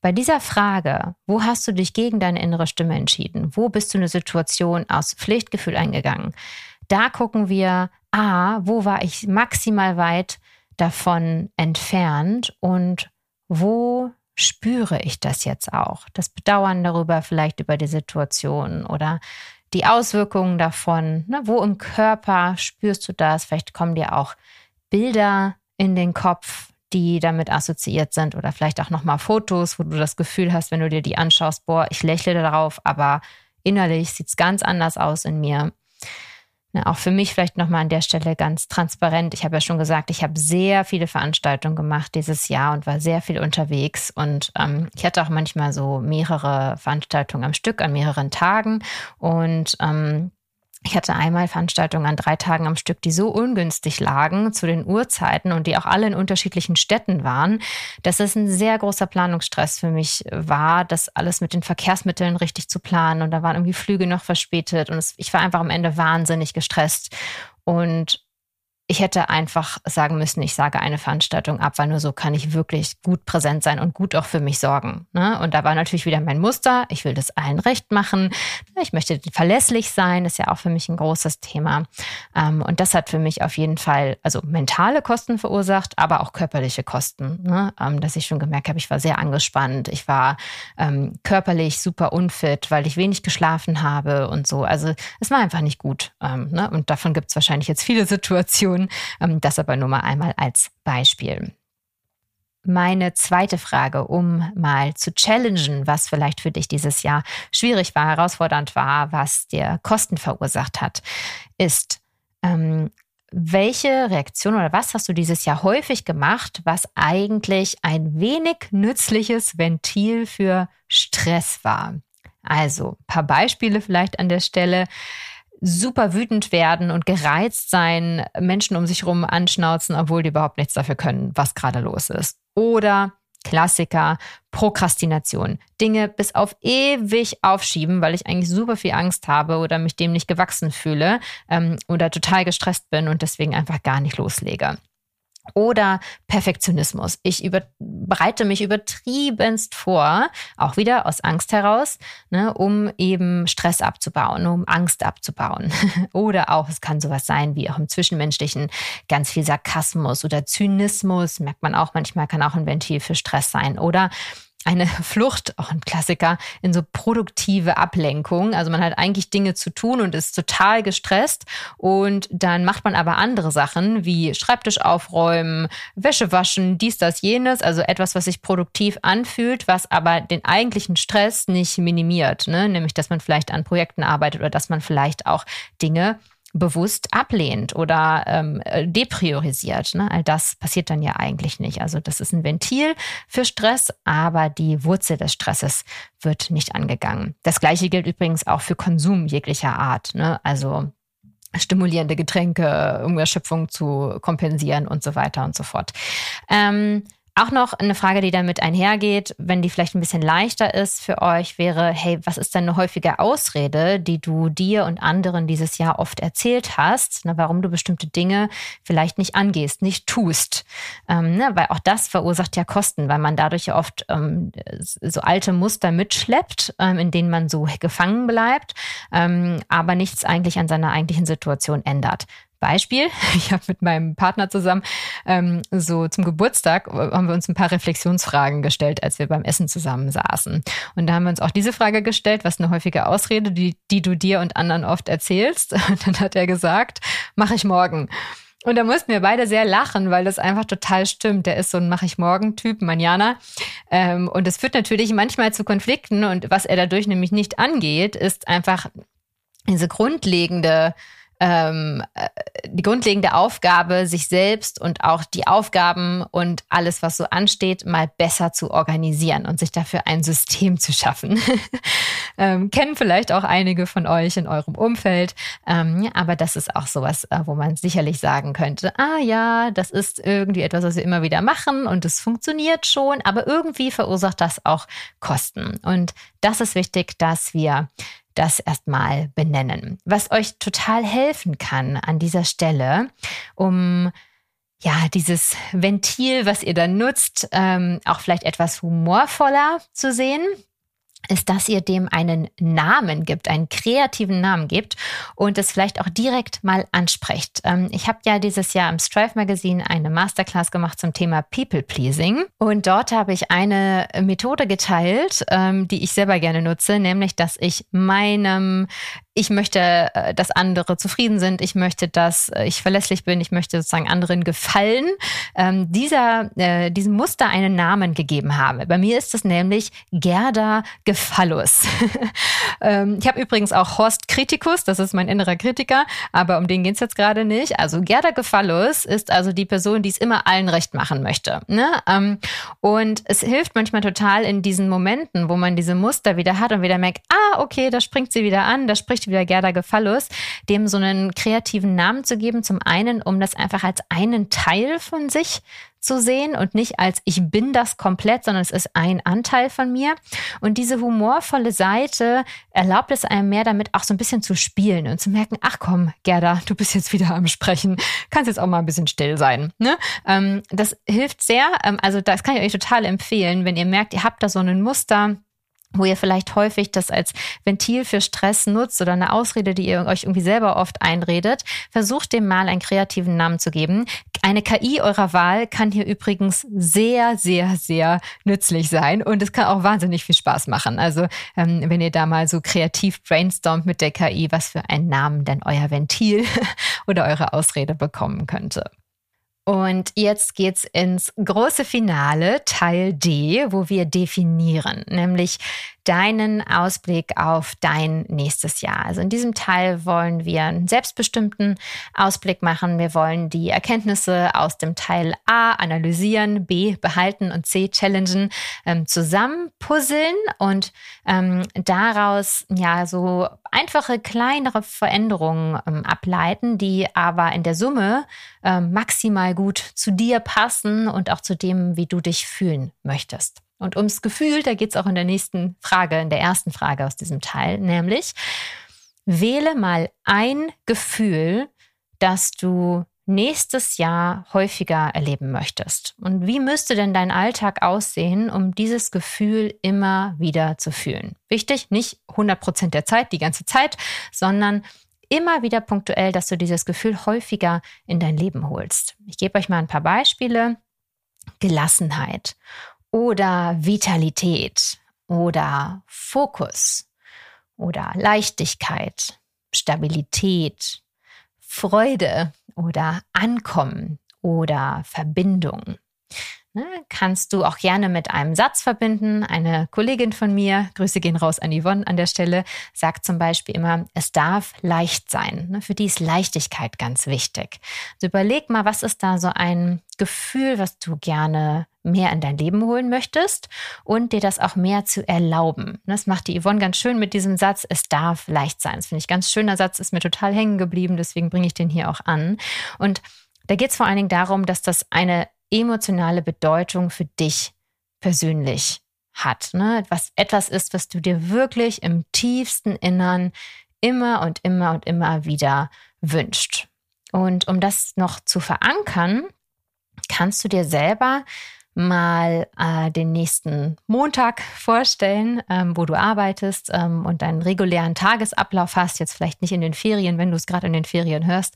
Bei dieser Frage, wo hast du dich gegen deine innere Stimme entschieden? Wo bist du in eine Situation aus Pflichtgefühl eingegangen? Da gucken wir, ah, wo war ich maximal weit davon entfernt und wo spüre ich das jetzt auch? Das Bedauern darüber, vielleicht über die Situation oder die Auswirkungen davon. Ne? Wo im Körper spürst du das? Vielleicht kommen dir auch Bilder in den Kopf, die damit assoziiert sind oder vielleicht auch nochmal Fotos, wo du das Gefühl hast, wenn du dir die anschaust, boah, ich lächle darauf, aber innerlich sieht es ganz anders aus in mir. Ja, auch für mich vielleicht nochmal an der Stelle ganz transparent. Ich habe ja schon gesagt, ich habe sehr viele Veranstaltungen gemacht dieses Jahr und war sehr viel unterwegs. Und ähm, ich hatte auch manchmal so mehrere Veranstaltungen am Stück, an mehreren Tagen. Und ähm, ich hatte einmal Veranstaltungen an drei Tagen am Stück, die so ungünstig lagen zu den Uhrzeiten und die auch alle in unterschiedlichen Städten waren, dass es ein sehr großer Planungsstress für mich war, das alles mit den Verkehrsmitteln richtig zu planen. Und da waren irgendwie Flüge noch verspätet und es, ich war einfach am Ende wahnsinnig gestresst. Und ich hätte einfach sagen müssen, ich sage eine Veranstaltung ab, weil nur so kann ich wirklich gut präsent sein und gut auch für mich sorgen. Ne? Und da war natürlich wieder mein Muster. Ich will das allen recht machen. Ich möchte verlässlich sein. Das ist ja auch für mich ein großes Thema. Und das hat für mich auf jeden Fall also mentale Kosten verursacht, aber auch körperliche Kosten. Ne? Dass ich schon gemerkt habe, ich war sehr angespannt. Ich war ähm, körperlich super unfit, weil ich wenig geschlafen habe und so. Also es war einfach nicht gut. Ähm, ne? Und davon gibt es wahrscheinlich jetzt viele Situationen. Das aber nur mal einmal als Beispiel. Meine zweite Frage, um mal zu challengen, was vielleicht für dich dieses Jahr schwierig war, herausfordernd war, was dir Kosten verursacht hat, ist, ähm, welche Reaktion oder was hast du dieses Jahr häufig gemacht, was eigentlich ein wenig nützliches Ventil für Stress war? Also ein paar Beispiele vielleicht an der Stelle. Super wütend werden und gereizt sein, Menschen um sich herum anschnauzen, obwohl die überhaupt nichts dafür können, was gerade los ist. Oder Klassiker, Prokrastination. Dinge bis auf ewig aufschieben, weil ich eigentlich super viel Angst habe oder mich dem nicht gewachsen fühle ähm, oder total gestresst bin und deswegen einfach gar nicht loslege. Oder Perfektionismus. Ich über, bereite mich übertriebenst vor, auch wieder aus Angst heraus, ne, um eben Stress abzubauen, um Angst abzubauen. Oder auch, es kann sowas sein wie auch im Zwischenmenschlichen ganz viel Sarkasmus oder Zynismus, merkt man auch manchmal, kann auch ein Ventil für Stress sein. Oder eine Flucht, auch ein Klassiker, in so produktive Ablenkung. Also man hat eigentlich Dinge zu tun und ist total gestresst und dann macht man aber andere Sachen wie Schreibtisch aufräumen, Wäsche waschen, dies, das, jenes. Also etwas, was sich produktiv anfühlt, was aber den eigentlichen Stress nicht minimiert. Ne? Nämlich, dass man vielleicht an Projekten arbeitet oder dass man vielleicht auch Dinge bewusst ablehnt oder ähm, depriorisiert. Ne? All das passiert dann ja eigentlich nicht. Also das ist ein Ventil für Stress, aber die Wurzel des Stresses wird nicht angegangen. Das Gleiche gilt übrigens auch für Konsum jeglicher Art. Ne? Also stimulierende Getränke, um Erschöpfung zu kompensieren und so weiter und so fort. Ähm, Auch noch eine Frage, die damit einhergeht, wenn die vielleicht ein bisschen leichter ist für euch, wäre, hey, was ist denn eine häufige Ausrede, die du dir und anderen dieses Jahr oft erzählt hast, ne, warum du bestimmte Dinge vielleicht nicht angehst, nicht tust? Ähm, ne, weil auch das verursacht ja Kosten, weil man dadurch ja oft ähm, so alte Muster mitschleppt, ähm, in denen man so gefangen bleibt, ähm, aber nichts eigentlich an seiner eigentlichen Situation ändert. Beispiel, ich habe mit meinem Partner zusammen ähm, so zum Geburtstag haben wir uns ein paar Reflexionsfragen gestellt, als wir beim Essen zusammen saßen. Und da haben wir uns auch diese Frage gestellt, was ist eine häufige Ausrede, die, die du dir und anderen oft erzählst? Und dann hat er gesagt, mache ich morgen. Und da mussten wir beide sehr lachen, weil das einfach total stimmt. Der ist so ein Mach-ich-morgen-Typ, Manjana. Ähm, und es führt natürlich manchmal zu Konflikten. Und was er dadurch nämlich nicht angeht, ist einfach diese grundlegende Ähm, die grundlegende Aufgabe, sich selbst und auch die Aufgaben und alles, was so ansteht, mal besser zu organisieren und sich dafür ein System zu schaffen. ähm, kennen vielleicht auch einige von euch in eurem Umfeld, ähm, aber das ist auch sowas, wo man sicherlich sagen könnte, ah ja, das ist irgendwie etwas, was wir immer wieder machen und es funktioniert schon, aber irgendwie verursacht das auch Kosten. Und das ist wichtig, dass wir das erstmal benennen. Was euch total helfen kann an dieser Stelle, um ja, dieses Ventil, was ihr dann nutzt, ähm, auch vielleicht etwas humorvoller zu sehen, ist, dass ihr dem einen Namen gibt, einen kreativen Namen gibt und es vielleicht auch direkt mal ansprecht. Ähm, ich habe ja dieses Jahr im Strive Magazine eine Masterclass gemacht zum Thema People Pleasing und dort habe ich eine Methode geteilt, ähm, die ich selber gerne nutze, nämlich, dass ich meinem Ich möchte, dass andere zufrieden sind. Ich möchte, dass ich verlässlich bin. Ich möchte sozusagen anderen gefallen. Ähm, dieser, äh, diesem Muster einen Namen gegeben habe. Bei mir ist es nämlich Gerda Gefallus. ähm, ich habe übrigens auch Horst Kritikus. Das ist mein innerer Kritiker. Aber um den geht's jetzt gerade nicht. Also Gerda Gefallus ist also die Person, die es immer allen recht machen möchte. Ne? Ähm, und es hilft manchmal total in diesen Momenten, wo man diese Muster wieder hat und wieder merkt, ah, okay, da springt sie wieder an, da spricht wieder Gerda Gefallus, dem so einen kreativen Namen zu geben. Zum einen, um das einfach als einen Teil von sich zu sehen und nicht als ich bin das komplett, sondern es ist ein Anteil von mir. Und diese humorvolle Seite erlaubt es einem mehr damit auch so ein bisschen zu spielen und zu merken, ach komm, Gerda, du bist jetzt wieder am Sprechen, kannst jetzt auch mal ein bisschen still sein. Ne? Ähm, das hilft sehr. Ähm, also das kann ich euch total empfehlen, wenn ihr merkt, ihr habt da so ein Muster, wo ihr vielleicht häufig das als Ventil für Stress nutzt oder eine Ausrede, die ihr euch irgendwie selber oft einredet, versucht dem mal einen kreativen Namen zu geben. Eine K I eurer Wahl kann hier übrigens sehr, sehr, sehr nützlich sein und es kann auch wahnsinnig viel Spaß machen. Also ähm, wenn ihr da mal so kreativ brainstormt mit der K I, was für einen Namen denn euer Ventil oder eure Ausrede bekommen könnte. Und jetzt geht's ins große Finale, Teil D, wo wir definieren, nämlich deinen Ausblick auf dein nächstes Jahr. Also in diesem Teil wollen wir einen selbstbestimmten Ausblick machen. Wir wollen die Erkenntnisse aus dem Teil A analysieren, B behalten und C challengen, ähm, zusammen puzzeln und ähm, daraus ja so einfache, kleinere Veränderungen ähm, ableiten, die aber in der Summe ähm, maximal gut zu dir passen und auch zu dem, wie du dich fühlen möchtest. Und ums Gefühl, da geht es auch in der nächsten Frage, in der ersten Frage aus diesem Teil, nämlich wähle mal ein Gefühl, das du nächstes Jahr häufiger erleben möchtest. Und wie müsste denn dein Alltag aussehen, um dieses Gefühl immer wieder zu fühlen? Wichtig, nicht hundert Prozent der Zeit, die ganze Zeit, sondern immer wieder punktuell, dass du dieses Gefühl häufiger in dein Leben holst. Ich gebe euch mal ein paar Beispiele. Gelassenheit oder Vitalität oder Fokus oder Leichtigkeit, Stabilität, Freude oder Ankommen oder Verbindung. Ne, kannst du auch gerne mit einem Satz verbinden. Eine Kollegin von mir, Grüße gehen raus an Yvonne an der Stelle, sagt zum Beispiel immer, es darf leicht sein. Ne, für die ist Leichtigkeit ganz wichtig. Also überleg mal, was ist da so ein Gefühl, was du gerne mehr in dein Leben holen möchtest und dir das auch mehr zu erlauben. Das macht die Yvonne ganz schön mit diesem Satz, es darf leicht sein. Das finde ich ein ganz schöner Satz, ist mir total hängen geblieben, deswegen bringe ich den hier auch an. Und da geht es vor allen Dingen darum, dass das eine emotionale Bedeutung für dich persönlich hat. Ne? Was etwas ist, was du dir wirklich im tiefsten Innern immer und immer und immer wieder wünschst. Und um das noch zu verankern, kannst du dir selber mal äh, den nächsten Montag vorstellen, ähm, wo du arbeitest ähm, und deinen regulären Tagesablauf hast, jetzt vielleicht nicht in den Ferien, wenn du es gerade in den Ferien hörst.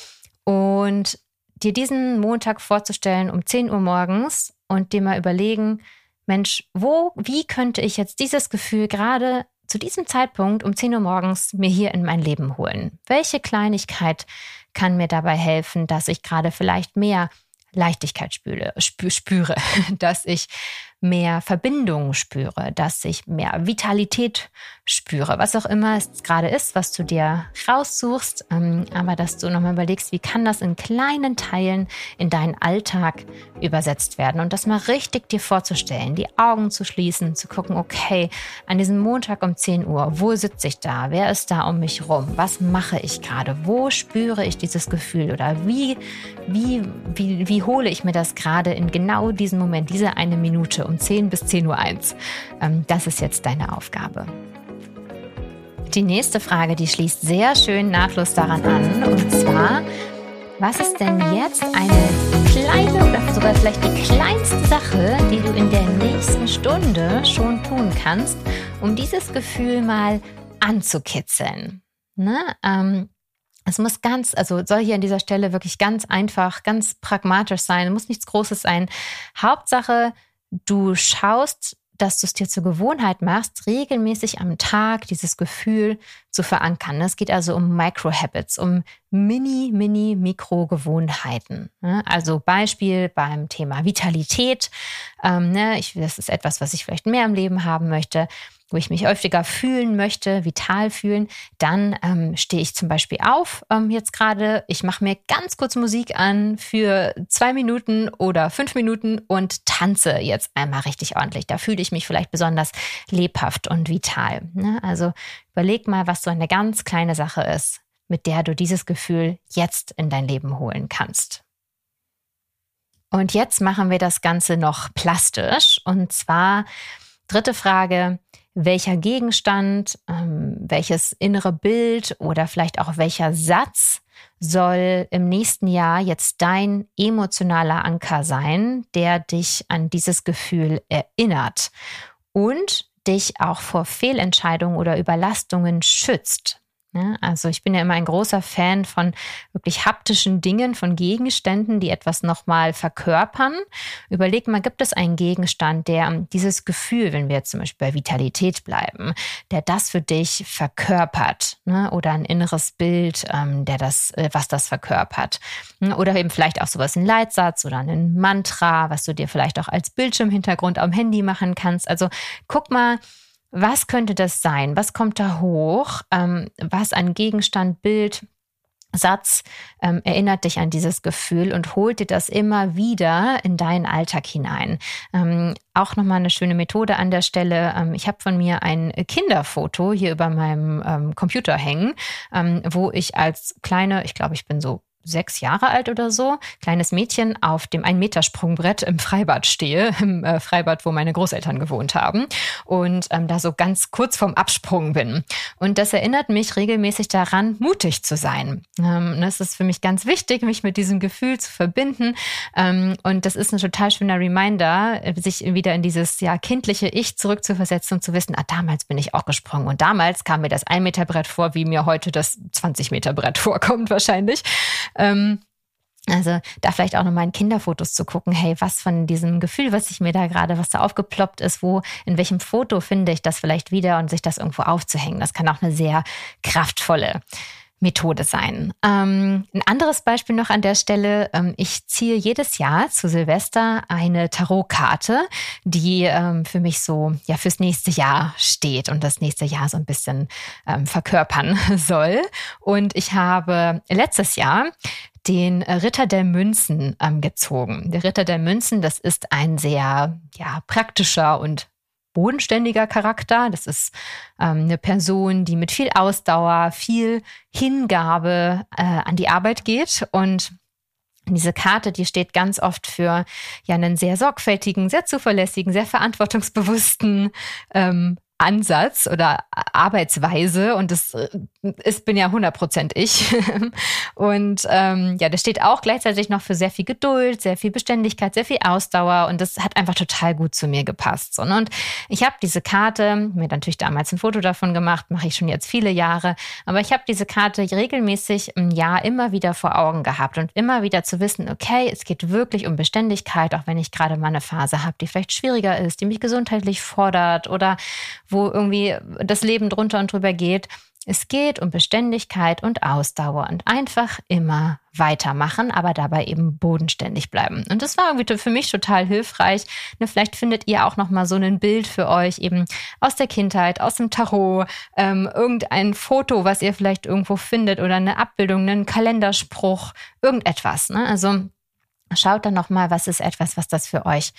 Und dir diesen Montag vorzustellen um zehn Uhr morgens und dir mal überlegen, Mensch, wo, wie könnte ich jetzt dieses Gefühl gerade zu diesem Zeitpunkt um zehn Uhr morgens mir hier in mein Leben holen? Welche Kleinigkeit kann mir dabei helfen, dass ich gerade vielleicht mehr Leichtigkeit spüre, spüre, dass ich mehr Verbindung spüre, dass ich mehr Vitalität spüre, was auch immer es gerade ist, was du dir raussuchst, ähm, aber dass du nochmal überlegst, wie kann das in kleinen Teilen in deinen Alltag übersetzt werden und das mal richtig dir vorzustellen, die Augen zu schließen, zu gucken, okay, an diesem Montag um zehn Uhr, wo sitze ich da, wer ist da um mich rum, was mache ich gerade, wo spüre ich dieses Gefühl oder wie, wie, wie, wie hole ich mir das gerade in genau diesem Moment, diese eine Minute um zehn bis zehn Uhr eins. Ähm, das ist jetzt deine Aufgabe. Die nächste Frage, die schließt sehr schön nahtlos daran an. Und zwar, was ist denn jetzt eine kleine oder sogar vielleicht die kleinste Sache, die du in der nächsten Stunde schon tun kannst, um dieses Gefühl mal anzukitzeln. Ne? Ähm, es muss ganz, also soll hier an dieser Stelle wirklich ganz einfach, ganz pragmatisch sein, muss nichts Großes sein. Hauptsache, du schaust, dass du es dir zur Gewohnheit machst, regelmäßig am Tag dieses Gefühl zu verankern. Es geht also um Micro-Habits, um mini, mini, Mikro-Gewohnheiten. Also Beispiel beim Thema Vitalität. Ähm, ne, ich, das ist etwas, was ich vielleicht mehr im Leben haben möchte, wo ich mich häufiger fühlen möchte, vital fühlen, dann ähm, stehe ich zum Beispiel auf, ähm, jetzt gerade, ich mache mir ganz kurz Musik an für zwei Minuten oder fünf Minuten und tanze jetzt einmal richtig ordentlich. Da fühle ich mich vielleicht besonders lebhaft und vital. Ne? Also überleg mal, was so eine ganz kleine Sache ist, mit der du dieses Gefühl jetzt in dein Leben holen kannst. Und jetzt machen wir das Ganze noch plastisch. Und zwar, dritte Frage, welcher Gegenstand, ähm, welches innere Bild oder vielleicht auch welcher Satz soll im nächsten Jahr jetzt dein emotionaler Anker sein, der dich an dieses Gefühl erinnert und dich auch vor Fehlentscheidungen oder Überlastungen schützt. Ja, also ich bin ja immer ein großer Fan von wirklich haptischen Dingen, von Gegenständen, die etwas nochmal verkörpern. Überleg mal, gibt es einen Gegenstand, der dieses Gefühl, wenn wir jetzt zum Beispiel bei Vitalität bleiben, der das für dich verkörpert, ne? Oder ein inneres Bild, ähm, der das, äh, was das verkörpert. Oder eben vielleicht auch sowas, ein Leitsatz oder ein Mantra, was du dir vielleicht auch als Bildschirmhintergrund am Handy machen kannst. Also guck mal, was könnte das sein? Was kommt da hoch? Ähm, was an Gegenstand, Bild, Satz ähm, erinnert dich an dieses Gefühl und holt dir das immer wieder in deinen Alltag hinein. Ähm, auch nochmal eine schöne Methode an der Stelle. Ähm, ich habe von mir ein Kinderfoto hier über meinem ähm, Computer hängen, ähm, wo ich als kleine, ich glaube, ich bin so sechs Jahre alt oder so, kleines Mädchen auf dem ein-Meter-Sprungbrett im Freibad stehe, im äh, Freibad, wo meine Großeltern gewohnt haben und ähm, da so ganz kurz vorm Absprung bin. Und das erinnert mich regelmäßig daran, mutig zu sein. Ähm, das ist für mich ganz wichtig, mich mit diesem Gefühl zu verbinden. Ähm, und das ist ein total schöner Reminder, sich wieder in dieses ja kindliche Ich zurückzuversetzen und zu wissen, ah, damals bin ich auch gesprungen. Und damals kam mir das ein-Meter-Brett vor, wie mir heute das zwanzig-Meter-Brett vorkommt wahrscheinlich. Ähm, also da vielleicht auch nochmal in Kinderfotos zu gucken, hey, was von diesem Gefühl, was ich mir da gerade, was da aufgeploppt ist, wo, in welchem Foto finde ich das vielleicht wieder und sich das irgendwo aufzuhängen. Das kann auch eine sehr kraftvolle Methode sein. Ähm, ein anderes Beispiel noch an der Stelle. Ähm, ich ziehe jedes Jahr zu Silvester eine Tarotkarte, die ähm, für mich so ja fürs nächste Jahr steht und das nächste Jahr so ein bisschen ähm, verkörpern soll. Und ich habe letztes Jahr den Ritter der Münzen ähm, gezogen. Der Ritter der Münzen, das ist ein sehr ja praktischer und bodenständiger Charakter. Das ist ähm, eine Person, die mit viel Ausdauer, viel Hingabe äh, an die Arbeit geht. Und diese Karte, die steht ganz oft für ja einen sehr sorgfältigen, sehr zuverlässigen, sehr verantwortungsbewussten ähm, Ansatz oder Arbeitsweise und das ist, bin ja hundert Prozent ich. Und ähm, ja, das steht auch gleichzeitig noch für sehr viel Geduld, sehr viel Beständigkeit, sehr viel Ausdauer und das hat einfach total gut zu mir gepasst. So, ne? Und ich habe diese Karte, mir natürlich damals ein Foto davon gemacht, mache ich schon jetzt viele Jahre, aber ich habe diese Karte regelmäßig im Jahr immer wieder vor Augen gehabt und immer wieder zu wissen, okay, es geht wirklich um Beständigkeit, auch wenn ich gerade mal eine Phase habe, die vielleicht schwieriger ist, die mich gesundheitlich fordert oder wo irgendwie das Leben drunter und drüber geht. Es geht um Beständigkeit und Ausdauer und einfach immer weitermachen, aber dabei eben bodenständig bleiben. Und das war irgendwie für mich total hilfreich. Vielleicht findet ihr auch noch mal so ein Bild für euch eben aus der Kindheit, aus dem Tarot, ähm, irgendein Foto, was ihr vielleicht irgendwo findet oder eine Abbildung, einen Kalenderspruch, irgendetwas. Ne? Also schaut dann noch mal, was ist etwas, was das für euch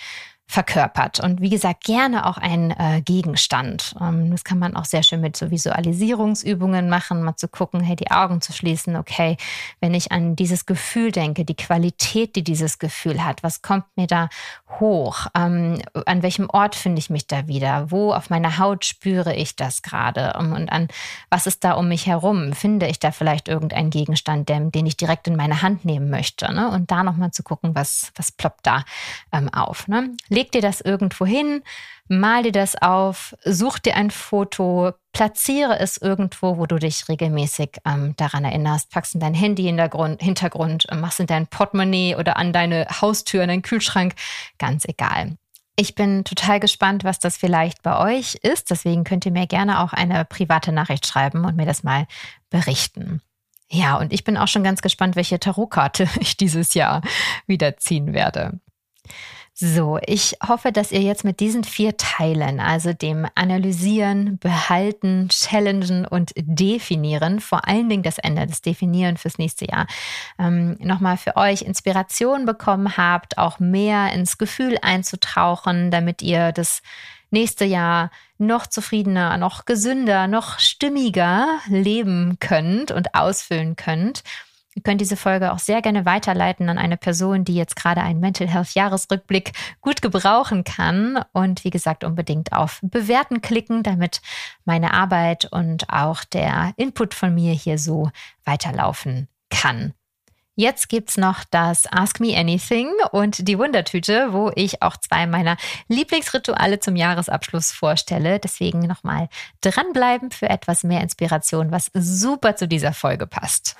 verkörpert. Und wie gesagt, gerne auch ein äh, Gegenstand. Ähm, das kann man auch sehr schön mit so Visualisierungsübungen machen, mal zu gucken, hey, die Augen zu schließen. Okay, wenn ich an dieses Gefühl denke, die Qualität, die dieses Gefühl hat, was kommt mir da hoch? Ähm, an welchem Ort finde ich mich da wieder? Wo auf meiner Haut spüre ich das gerade? Um, und an was ist da um mich herum? Finde ich da vielleicht irgendeinen Gegenstand, den, den ich direkt in meine Hand nehmen möchte? Ne? Und da nochmal zu gucken, was, was ploppt da ähm, auf. Ne? Leg dir das irgendwo hin, mal dir das auf, such dir ein Foto, platziere es irgendwo, wo du dich regelmäßig ähm, daran erinnerst. Packst in dein Handy in der Grund, Hintergrund, machst in dein Portemonnaie oder an deine Haustür, an deinen Kühlschrank, ganz egal. Ich bin total gespannt, was das vielleicht bei euch ist. Deswegen könnt ihr mir gerne auch eine private Nachricht schreiben und mir das mal berichten. Ja, und ich bin auch schon ganz gespannt, welche Tarotkarte ich dieses Jahr wieder ziehen werde. So, ich hoffe, dass ihr jetzt mit diesen vier Teilen, also dem Analysieren, Behalten, Challengen und Definieren, vor allen Dingen das Ende, das Definieren fürs nächste Jahr, ähm, nochmal für euch Inspiration bekommen habt, auch mehr ins Gefühl einzutauchen, damit ihr das nächste Jahr noch zufriedener, noch gesünder, noch stimmiger leben könnt und ausfüllen könnt. Ihr könnt diese Folge auch sehr gerne weiterleiten an eine Person, die jetzt gerade einen Mental Health Jahresrückblick gut gebrauchen kann. Und wie gesagt, unbedingt auf Bewerten klicken, damit meine Arbeit und auch der Input von mir hier so weiterlaufen kann. Jetzt gibt's noch das Ask Me Anything und die Wundertüte, wo ich auch zwei meiner Lieblingsrituale zum Jahresabschluss vorstelle. Deswegen nochmal dranbleiben für etwas mehr Inspiration, was super zu dieser Folge passt.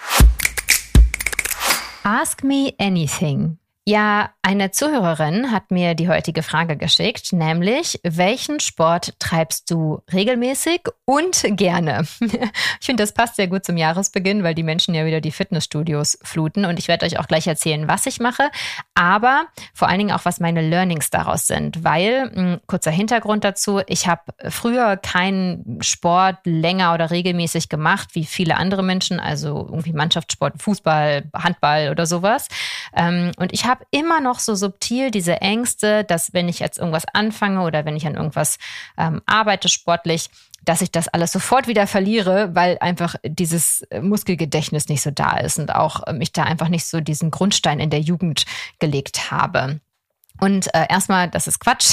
Ask Me Anything. Ja, eine Zuhörerin hat mir die heutige Frage geschickt, nämlich, welchen Sport treibst du regelmäßig und gerne? Ich finde, das passt sehr gut zum Jahresbeginn, weil die Menschen ja wieder die Fitnessstudios fluten und ich werde euch auch gleich erzählen, was ich mache, aber vor allen Dingen auch, was meine Learnings daraus sind, weil, mh, kurzer Hintergrund dazu, ich habe früher keinen Sport länger oder regelmäßig gemacht, wie viele andere Menschen, also irgendwie Mannschaftssport, Fußball, Handball oder sowas, ähm, und ich habe immer noch so subtil diese Ängste, dass wenn ich jetzt irgendwas anfange oder wenn ich an irgendwas ähm, arbeite sportlich, dass ich das alles sofort wieder verliere, weil einfach dieses Muskelgedächtnis nicht so da ist und auch ähm, ich da einfach nicht so diesen Grundstein in der Jugend gelegt habe. Und äh, erstmal, das ist Quatsch,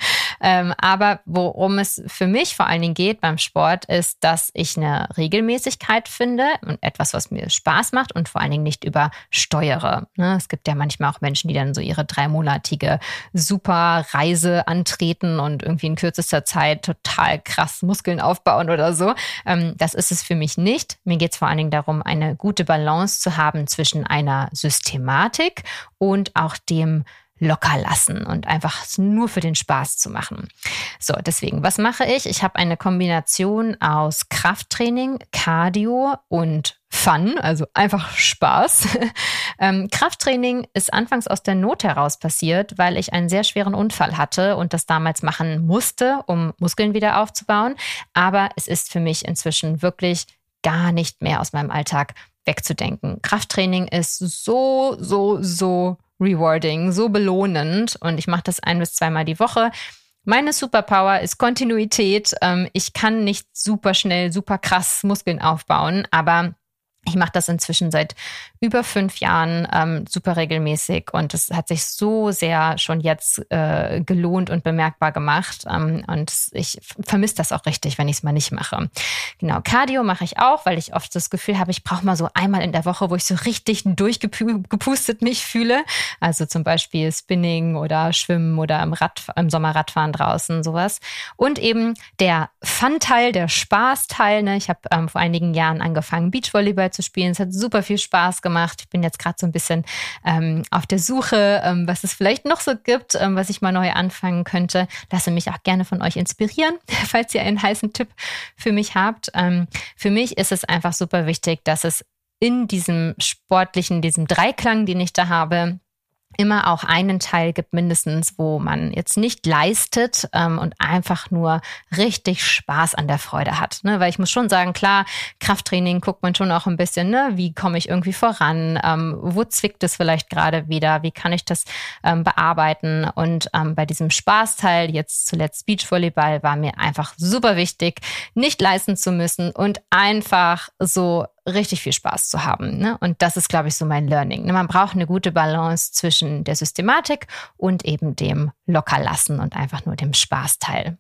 ähm, aber worum es für mich vor allen Dingen geht beim Sport, ist, dass ich eine Regelmäßigkeit finde und etwas, was mir Spaß macht und vor allen Dingen nicht übersteuere. Ne? Es gibt ja manchmal auch Menschen, die dann so ihre dreimonatige Superreise antreten und irgendwie in kürzester Zeit total krass Muskeln aufbauen oder so. Ähm, das ist es für mich nicht. Mir geht es vor allen Dingen darum, eine gute Balance zu haben zwischen einer Systematik und auch dem locker lassen und einfach nur für den Spaß zu machen. So, deswegen, was mache ich? Ich habe eine Kombination aus Krafttraining, Cardio und Fun, also einfach Spaß. ähm, Krafttraining ist anfangs aus der Not heraus passiert, weil ich einen sehr schweren Unfall hatte und das damals machen musste, um Muskeln wieder aufzubauen. Aber es ist für mich inzwischen wirklich gar nicht mehr aus meinem Alltag wegzudenken. Krafttraining ist so, so, so rewarding, so belohnend und ich mache das ein- bis zweimal die Woche. Meine Superpower ist Kontinuität. Ich kann nicht super schnell, super krass Muskeln aufbauen, aber ich mache das inzwischen seit über fünf Jahren ähm, super regelmäßig und es hat sich so sehr schon jetzt äh, gelohnt und bemerkbar gemacht ähm, und ich vermisse das auch richtig, wenn ich es mal nicht mache. Genau, Cardio mache ich auch, weil ich oft das Gefühl habe, ich brauche mal so einmal in der Woche, wo ich so richtig durchgepustet mich fühle. Also zum Beispiel Spinning oder Schwimmen oder im, Rad, im Sommer Radfahren draußen, sowas. Und eben der Fun-Teil, der Spaß-Teil. Ne? Ich habe ähm, vor einigen Jahren angefangen, Beachvolleyball zu spielen. Es hat super viel Spaß gemacht. Ich bin jetzt gerade so ein bisschen ähm, auf der Suche, ähm, was es vielleicht noch so gibt, ähm, was ich mal neu anfangen könnte. Lasse mich auch gerne von euch inspirieren, falls ihr einen heißen Tipp für mich habt. Ähm, für mich ist es einfach super wichtig, dass es in diesem sportlichen, diesem Dreiklang, den ich da habe, immer auch einen Teil gibt mindestens, wo man jetzt nicht leistet ähm, und einfach nur richtig Spaß an der Freude hat. Ne? Weil ich muss schon sagen, klar, Krafttraining guckt man schon auch ein bisschen, ne? Wie komme ich irgendwie voran, ähm, wo zwickt es vielleicht gerade wieder, wie kann ich das ähm, bearbeiten. Und ähm, bei diesem Spaßteil, jetzt zuletzt Beachvolleyball, war mir einfach super wichtig, nicht leisten zu müssen und einfach so richtig viel Spaß zu haben. Ne? Und das ist, glaube ich, so mein Learning. Ne? Man braucht eine gute Balance zwischen der Systematik und eben dem Lockerlassen und einfach nur dem Spaßteil.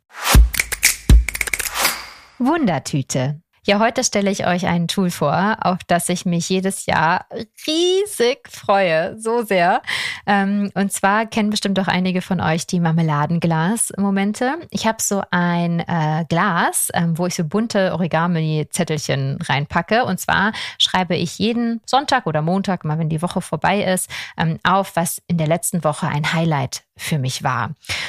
Wundertüte. Ja, heute stelle ich euch ein Tool vor, auf das ich mich jedes Jahr riesig freue, so sehr. Und zwar kennen bestimmt auch einige von euch die Marmeladenglas-Momente. Ich habe so ein äh, Glas, ähm, wo ich so bunte Origami-Zettelchen reinpacke. Und zwar schreibe ich jeden Sonntag oder Montag, mal wenn die Woche vorbei ist, ähm, auf, was in der letzten Woche ein Highlight für mich war.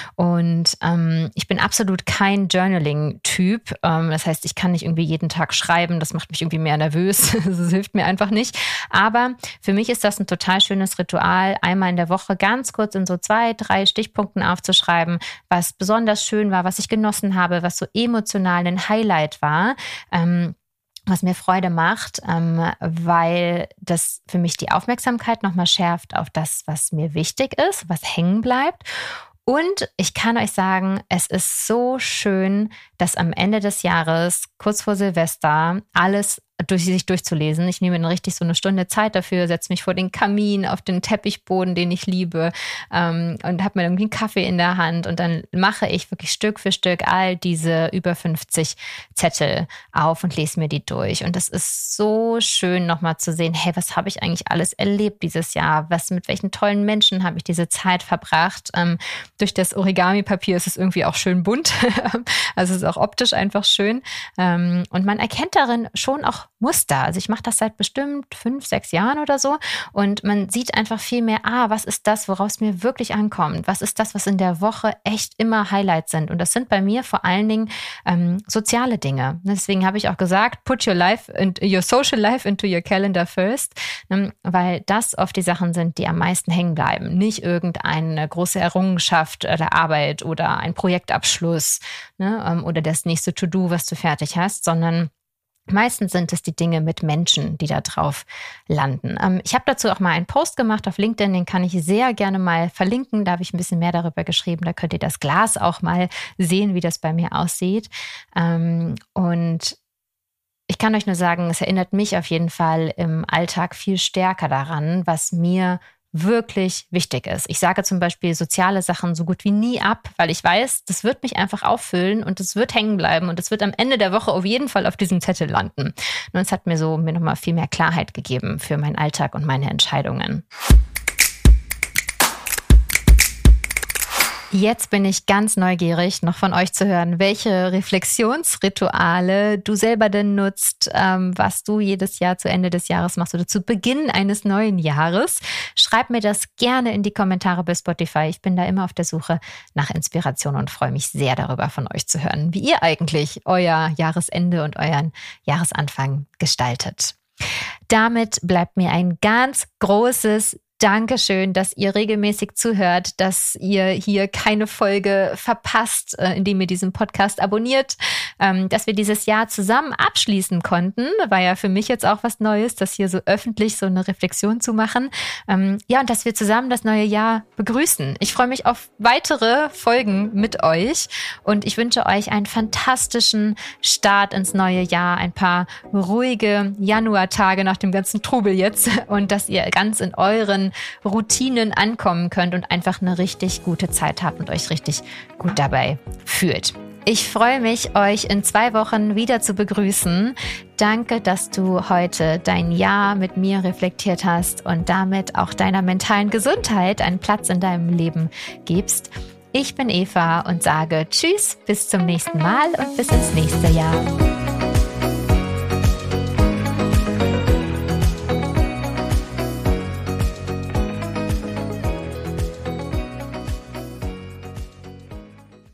Und ähm, ich bin absolut kein Journaling-Typ. Ähm, das heißt, ich kann nicht irgendwie jeden Tag schreiben. Das macht mich irgendwie mehr nervös. Das hilft mir einfach nicht. Aber für mich ist das ein total schönes Ritual, einmal in der Woche ganz kurz in so zwei, drei Stichpunkten aufzuschreiben, was besonders schön war, was ich genossen habe, was so emotional ein Highlight war. Ähm, was mir Freude macht, ähm, weil das für mich die Aufmerksamkeit nochmal schärft auf das, was mir wichtig ist, was hängen bleibt. Und ich kann euch sagen, es ist so schön, dass am Ende des Jahres, kurz vor Silvester, alles durch sich durchzulesen. Ich nehme dann richtig so eine Stunde Zeit dafür, setze mich vor den Kamin, auf den Teppichboden, den ich liebe, ähm, und habe mir irgendwie einen Kaffee in der Hand und dann mache ich wirklich Stück für Stück all diese über fünfzig Zettel auf und lese mir die durch. Und das ist so schön, nochmal zu sehen, hey, was habe ich eigentlich alles erlebt dieses Jahr? Was, mit welchen tollen Menschen habe ich diese Zeit verbracht? Ähm, durch das Origami-Papier ist es irgendwie auch schön bunt. Also es ist auch optisch einfach schön. Ähm, und man erkennt darin schon auch Muster. Also ich mache das seit bestimmt fünf, sechs Jahren oder so und man sieht einfach viel mehr, ah, was ist das, worauf es mir wirklich ankommt? Was ist das, was in der Woche echt immer Highlights sind? Und das sind bei mir vor allen Dingen ähm, soziale Dinge. Deswegen habe ich auch gesagt, put your life, in, your social life into your calendar first, ähm, weil das oft die Sachen sind, die am meisten hängen bleiben. Nicht irgendeine große Errungenschaft oder Arbeit oder ein Projektabschluss, ne, ähm, oder das nächste To-Do, was du fertig hast, sondern meistens sind es die Dinge mit Menschen, die da drauf landen. Ähm, ich habe dazu auch mal einen Post gemacht auf LinkedIn, den kann ich sehr gerne mal verlinken. Da habe ich ein bisschen mehr darüber geschrieben. Da könnt ihr das Glas auch mal sehen, wie das bei mir aussieht. Ähm, und ich kann euch nur sagen, es erinnert mich auf jeden Fall im Alltag viel stärker daran, was mir wirklich wichtig ist. Ich sage zum Beispiel soziale Sachen so gut wie nie ab, weil ich weiß, das wird mich einfach auffüllen und es wird hängen bleiben und es wird am Ende der Woche auf jeden Fall auf diesem Zettel landen. Und es hat mir so mir nochmal viel mehr Klarheit gegeben für meinen Alltag und meine Entscheidungen. Jetzt bin ich ganz neugierig, noch von euch zu hören, welche Reflexionsrituale du selber denn nutzt, ähm, was du jedes Jahr zu Ende des Jahres machst oder zu Beginn eines neuen Jahres. Schreib mir das gerne in die Kommentare bei Spotify. Ich bin da immer auf der Suche nach Inspiration und freue mich sehr darüber, von euch zu hören, wie ihr eigentlich euer Jahresende und euren Jahresanfang gestaltet. Damit bleibt mir ein ganz großes Dankeschön, dass ihr regelmäßig zuhört, dass ihr hier keine Folge verpasst, indem ihr diesen Podcast abonniert, dass wir dieses Jahr zusammen abschließen konnten. War ja für mich jetzt auch was Neues, das hier so öffentlich so eine Reflexion zu machen. Ja, und dass wir zusammen das neue Jahr begrüßen. Ich freue mich auf weitere Folgen mit euch und ich wünsche euch einen fantastischen Start ins neue Jahr, ein paar ruhige Januartage nach dem ganzen Trubel jetzt und dass ihr ganz in euren Routinen ankommen könnt und einfach eine richtig gute Zeit habt und euch richtig gut dabei fühlt. Ich freue mich, euch in zwei Wochen wieder zu begrüßen. Danke, dass du heute dein Jahr mit mir reflektiert hast und damit auch deiner mentalen Gesundheit einen Platz in deinem Leben gibst. Ich bin Eva und sage Tschüss, bis zum nächsten Mal und bis ins nächste Jahr.